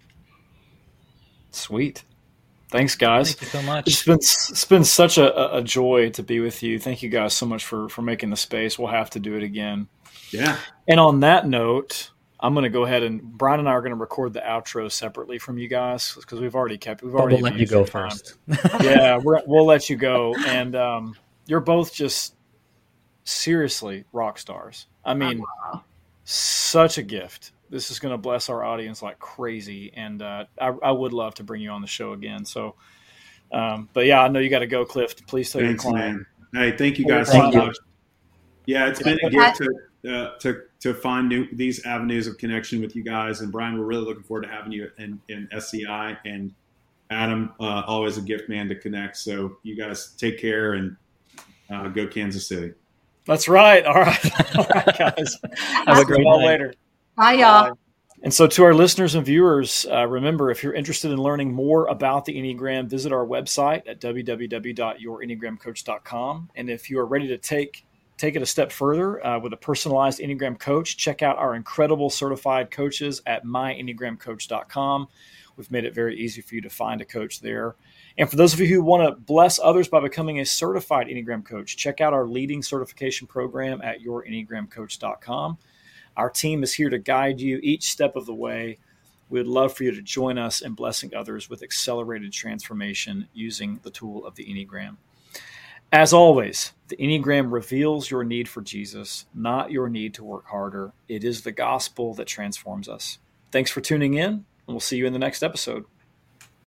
Sweet. Thanks, guys. Thank you so much. It's been such a joy to be with you. Thank you guys so much for making the space. We'll have to do it again. Yeah. And on that note, I'm going to go ahead and Brian and I are going to record the outro separately from you guys, because we've already we'll let you go first. Yeah, we'll let you go. And you're both just seriously rock stars. I mean, such a gift. This is going to bless our audience like crazy. And I would love to bring you on the show again. So, but yeah, I know you got to go, Cliff. Please tell your client. Man. Hey, thank you guys so much. Yeah, it's been a gift to find these avenues of connection with you guys. And Brian, we're really looking forward to having you in SCI. And Adam, always a gift, man, to connect. So you guys take care and go Kansas City. That's right. All right. All right, guys. Have a great night. Later. Bye, y'all. And so to our listeners and viewers, remember, if you're interested in learning more about the Enneagram, visit our website at www.yourenneagramcoach.com. And if you are ready to take it a step further with a personalized Enneagram coach, check out our incredible certified coaches at myenneagramcoach.com. We've made it very easy for you to find a coach there. And for those of you who want to bless others by becoming a certified Enneagram coach, check out our leading certification program at yourenneagramcoach.com. Our team is here to guide you each step of the way. We would love for you to join us in blessing others with accelerated transformation using the tool of the Enneagram. As always, the Enneagram reveals your need for Jesus, not your need to work harder. It is the gospel that transforms us. Thanks for tuning in, and we'll see you in the next episode.